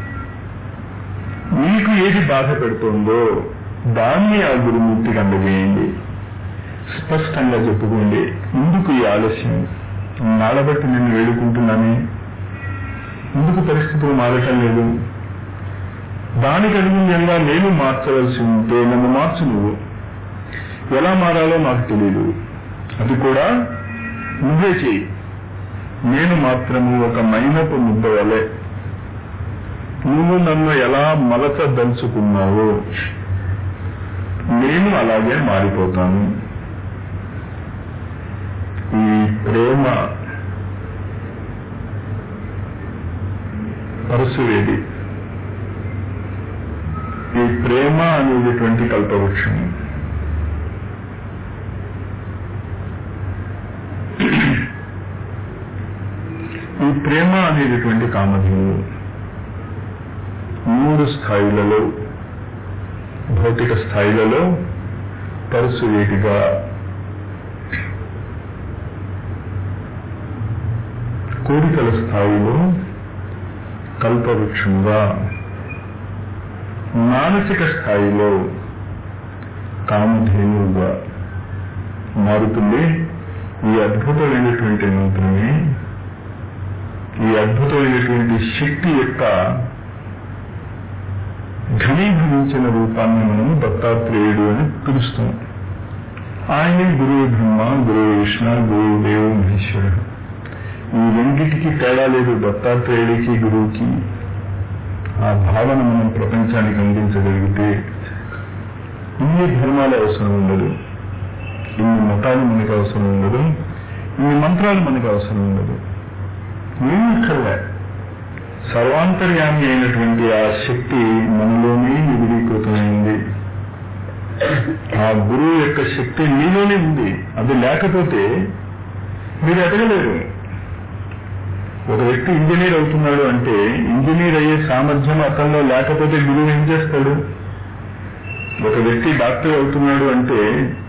మీకు ఏది బాధ పెడుతుందో దాన్ని ఆ గురుమూర్తికి అందజేయండి. స్పష్టంగా చెప్పుకోండి. ఎందుకు ఈ ఆలస్యం? నాడబట్టి నేను వేడుకుంటున్నానే, ఎందుకు పరిస్థితులు మారటం లేదు? దానికి అనుగుణంగా నేను మార్చవలసి ఉంటే నన్ను మార్చు. నువ్వు ఎలా మారాలో నాకు తెలియదు, అది కూడా నువ్వే చెయ్యి. నేను మాత్రము ఒక మైనపు ముద్ద వలె నువ్వు నన్ను ఎలా మలచదలుచుకున్నావో నేను అలాగే మారిపోతాను. ఈ ప్రేమ పరశువేది, ఈ ప్రేమ అనేటటువంటి కల్పవృక్షం. ఈ ప్రేమ అనేటటువంటి కామధేను మూడు స్థాయిలలో, భౌతిక స్థాయిలలో పరశువేదిగా, కోరికల స్థాయిలో కల్పవృక్షంగా, మానసిక స్థాయిలో కామధేనువుగా మారుతుంది. ఈ అద్భుతమైనటువంటి మంత్రమే, ఈ అద్భుతమైనటువంటి శక్తి యొక్క ఘనీభవించిన రూపాన్ని మనం దత్తాత్రేయుడు అని పిలుస్తాం. ఆయన గురువు బ్రహ్మ, గురువు విష్ణు, గురువు దేవ మహేశ్వరుడు. ఈ రెండింటికి తేడా లేదు, దత్తాత్రేయుడికి గురువుకి. ఆ భావన మనం ప్రపంచానికి అందించగలిగితే ఇన్ని ధర్మాలు అవసరం ఉండదు, ఇన్ని మతాలు మనకు అవసరం ఉండదు, ఇన్ని మంత్రాలు మనకు అవసరం ఉండదు. ఏమి ఇక్కడ సర్వాంతర్యామి అయినటువంటి ఆ శక్తి మనలోనే నిబిడీకృతమైంది. ఆ గురువు యొక్క శక్తి మీలోనే ఉంది. అది లేకపోతే మీరు ఎదగలేరు. ఒక వ్యక్తి ఇంజనీర్ అవుతున్నాడు అంటే ఇంజనీర్ అయ్యే సామర్థ్యం అతనిలో లేకపోతే గురువు ఏం చేస్తాడు? ఒక వ్యక్తి డాక్టర్ అవుతున్నాడు అంటే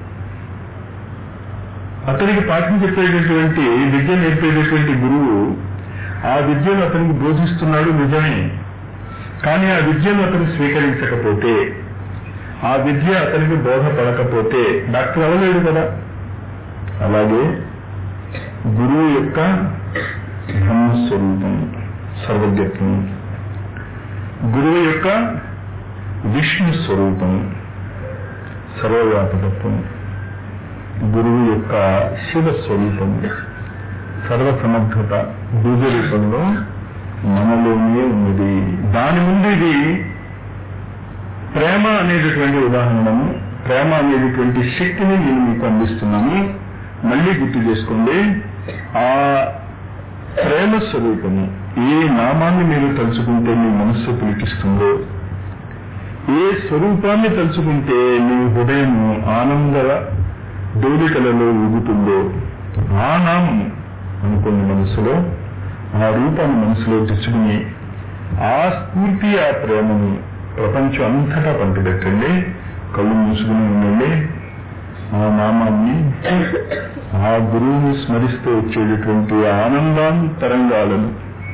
అతనికి పాఠం చెప్పేటటువంటి విద్య నేర్పేటటువంటి గురువు ఆ విద్యను అతనికి బోధిస్తున్నాడు నిజమే. కానీ ఆ విద్యను అతను స్వీకరించకపోతే, ఆ విద్య అతనికి బోధపడకపోతే డాక్టర్ అవ్వలేడు కదా. అలాగే గురువు యొక్క బ్రహ్మస్వరూపం సర్వజ్ఞత్వం, గురువు యొక్క విష్ణు స్వరూపం సర్వవ్యాపకత్వం, గురువు యొక్క శివ స్వరూపం సర్వసమర్థత బీజ రూపంలో మనలోనే ఉన్నది. దాని ముందు ఇది ప్రేమ అనేటటువంటి ఉదాహరణను, ప్రేమ అనేటటువంటి శక్తిని నేను మీకు అందిస్తున్నాను. మళ్ళీ గుర్తు చేసుకోండి, ఆ ప్రేమ స్వరూపము ఏ నామాన్ని మీరు తలుచుకుంటే మీ మనస్సు పులికిస్తుందో, ఏ స్వరూపాన్ని తలుచుకుంటే మీ హృదయం ఆనంద డోలికలలో ఊగుతుందో ఆ నామము అనుకున్న మనసులో, ఆ రూపాన్ని మనసులో తెచ్చుకుని ఆ స్ఫూర్తి, ఆ ప్రేమను ప్రపంచం అంతటా పంటపెట్టండి. కళ్ళు మూసుకుని ఉండండి. ఆ నామాన్ని, ఆ గురువుని స్మరిస్తూ వచ్చేటటువంటి ఆనందాన్ని తరంగాలను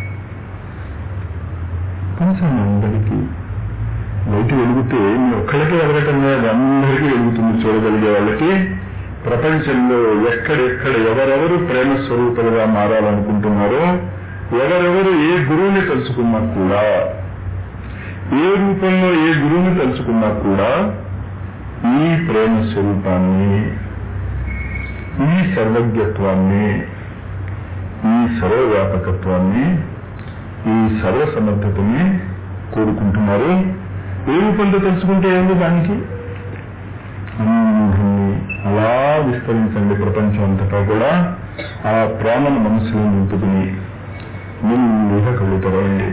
పంచండి అందరికీ. బయట వెలుగుతే మీ ఒక్కడికే వెలగటం లేదు, అందరికీ వెలుగుతుంది. చూడగలిగే వాళ్ళకి ప్రపంచంలో ఎక్కడెక్కడ ఎవరెవరు ప్రేమ స్వరూపాలుగా మారాలనుకుంటున్నారో, ఎవరెవరు ఏ గురువుని తలుచుకున్నా కూడా, ఏ రూపంలో ఏ గురువుని తలుచుకున్నా కూడా ఈ ప్రేమ స్వరూపాన్ని, ఈ సర్వజ్ఞత్వాన్ని, ఈ సర్వవ్యాపకత్వాన్ని, ఈ సర్వసమర్థతని కోరుకుంటున్నారు. ఏ రూపంతో తెలుసుకుంటే ఏందో దానికి అందరినీ అలా విస్తరించండి. ప్రపంచం అంతటా కూడా ఆ ప్రేమను మనసులో నింపుకుని మెల్లిగా కళ్ళు తెరవండి.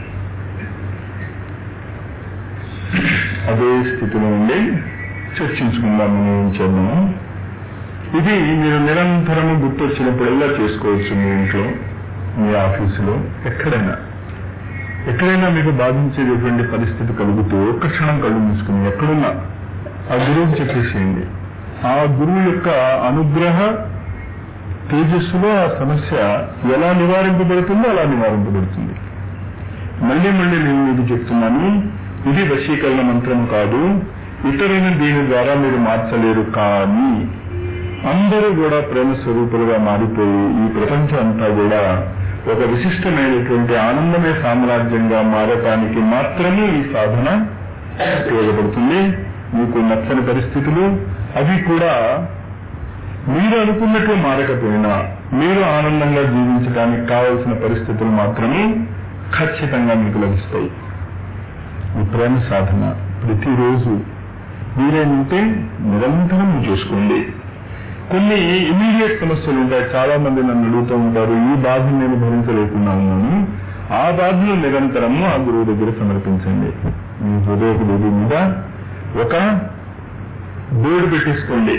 అదే స్థితిలో ఉండి చర్చించుకుందాం, మనం ఏం చేద్దాము. ఇది మీరు నిరంతరము గుర్తొచ్చినప్పుడల్లా చేసుకోవచ్చు. మీ ఇంట్లో, మీ ఆఫీసులో, ఎక్కడైనా ఎక్కడైనా మీకు బాధించేటటువంటి పరిస్థితి కలుగుతూ ఒక్క క్షణం కళ్ళు మూసుకుని ఎక్కడున్నా ఆ గురువుకి చెప్పేసేయండి. ఆ గురువు యొక్క అనుగ్రహ తేజస్సులో ఆ సమస్య ఎలా నివారింపబడుతుందో అలా నివారింపబడుతుంది. మళ్ళీ మళ్ళీ నేను మీకు చెప్తున్నాను, ఇది వశీకరణ మంత్రం కాదు. ఇతరులను దీని ద్వారా మీరు మార్చలేరు. కానీ అందరూ కూడా ప్రేమ స్వరూపులుగా మారిపోయి ఈ ప్రపంచం అంతా కూడా ఒక విశిష్టమైనటువంటి ఆనందమే సామ్రాజ్యంగా మారటానికి మాత్రమే ఈ సాధన ఉపయోగపడుతుంది. మీకు నచ్చని పరిస్థితులు అవి కూడా మీరు అనుకున్నట్లు మారకపోయినా మీరు ఆనందంగా జీవించడానికి కావలసిన పరిస్థితులు మాత్రమే ఖచ్చితంగా మీకు లభిస్తాయి. ఈ ప్రేమ సాధన ప్రతిరోజు వీలైనంటే నిరంతరం చేసుకోండి. కొన్ని ఇమీడియట్ సమస్యలు ఉంటాయి. చాలా మంది నన్ను అడుగుతూ ఉంటారు, ఈ బాధను నేను భరించలేకుండా ఉన్నాను. ఆ బాధను నిరంతరము ఆ గురువు దగ్గర సమర్పించండి. మీ హృదయ గురువు మీద ఒక బోర్డు పెట్టేసుకోండి,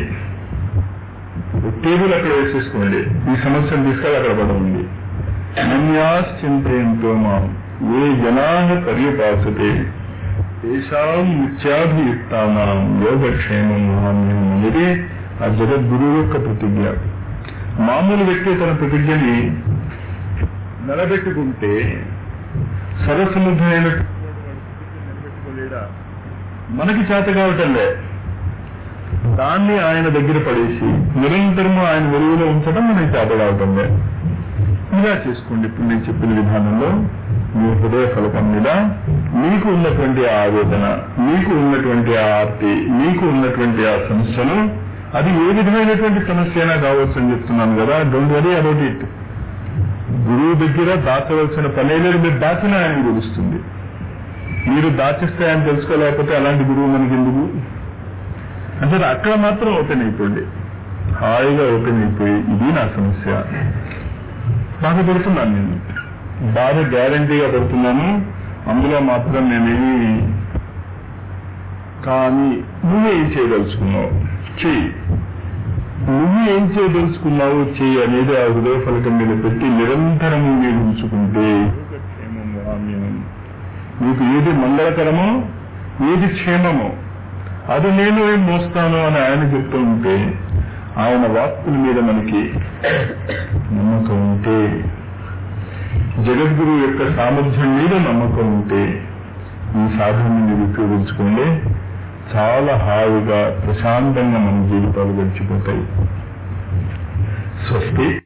టేబుల్ అక్కడ వేసేసుకోండి. ఈ సమస్యను తీసుకెళ్ళి అక్కడ పడమండి. అన్యాస్ చింతయంతో మా ఏ జనా పర్యపాసతే తేషాం నిత్యాభియుక్తానాం యోగక్షేమం మహామ్యం అనేది ఆ జగద్గురువు యొక్క ప్రతిజ్ఞ. మామూలు వ్యక్తి తన ప్రతిజ్ఞని నిలబెట్టుకుంటే సర్వసముద్రమైన నిలబెట్టుకోలేడా? మనకి చేత కావటంలే. దాన్ని ఆయన దగ్గర పడేసి నిరంతరము ఆయన వెలుగులో ఉంచడం మనకి చేత కావటంలే. ఇలా చేసుకోండి. ఇప్పుడు నేను చెప్పిన విధానంలో మీ హృదయ ఫలకం మీద మీకు ఉన్నటువంటి ఆవేదన, మీకు ఉన్నటువంటి ఆ ఆర్తి, మీకు ఉన్నటువంటి ఆ సమస్యను, అది ఏ విధమైనటువంటి సమస్య అయినా కావచ్చు అని చెప్తున్నాను కదా, డోంట్ వరీ అబౌట్ ఇట్. గురువు దగ్గర దాచవలసిన పనే లేదు, మీరు దాచినా ఆయన తెలుస్తుంది. మీరు దాచిస్తే ఆయన తెలుసుకోలేకపోతే అలాంటి గురువు మనకి ఎందుకు? అంటే అక్కడ మాత్రం ఓపెన్ అయిపోండి, హాయిగా ఓపెన్ అయిపోయి ఇది నా సమస్య, బాధపడుతున్నాను, నేను బాధ గ్యారంటీగా పడుతున్నాను, అందులో మాత్రం నేనేమి, కానీ నువ్వేం చేయదలుచుకున్నావు చెయ్యి, నువ్వు ఏం చేయదలుచుకున్నావు చెయ్యి అనేది ఆ హృదయ ఫలకం మీద పెట్టి నిరంతరము మీరు ఉంచుకుంటే మీకు ఏది మంగళకరమో ఏది క్షేమమో అది నేను ఏం మోస్తాను అని ఆయన చెప్తూ ఉంటే, ఆయన వాక్కుల మీద మనకి నమ్మకం ఉంటే, జగద్గురు యొక్క సామర్థ్యం మీద నమ్మకం ఉంటే ఈ సాధనని మీరు ఉపయోగించుకుంటే చాలా హాయిగా ప్రశాంతంగా మన జీవితాలు గడిచిపోతాయి. స్వస్తి.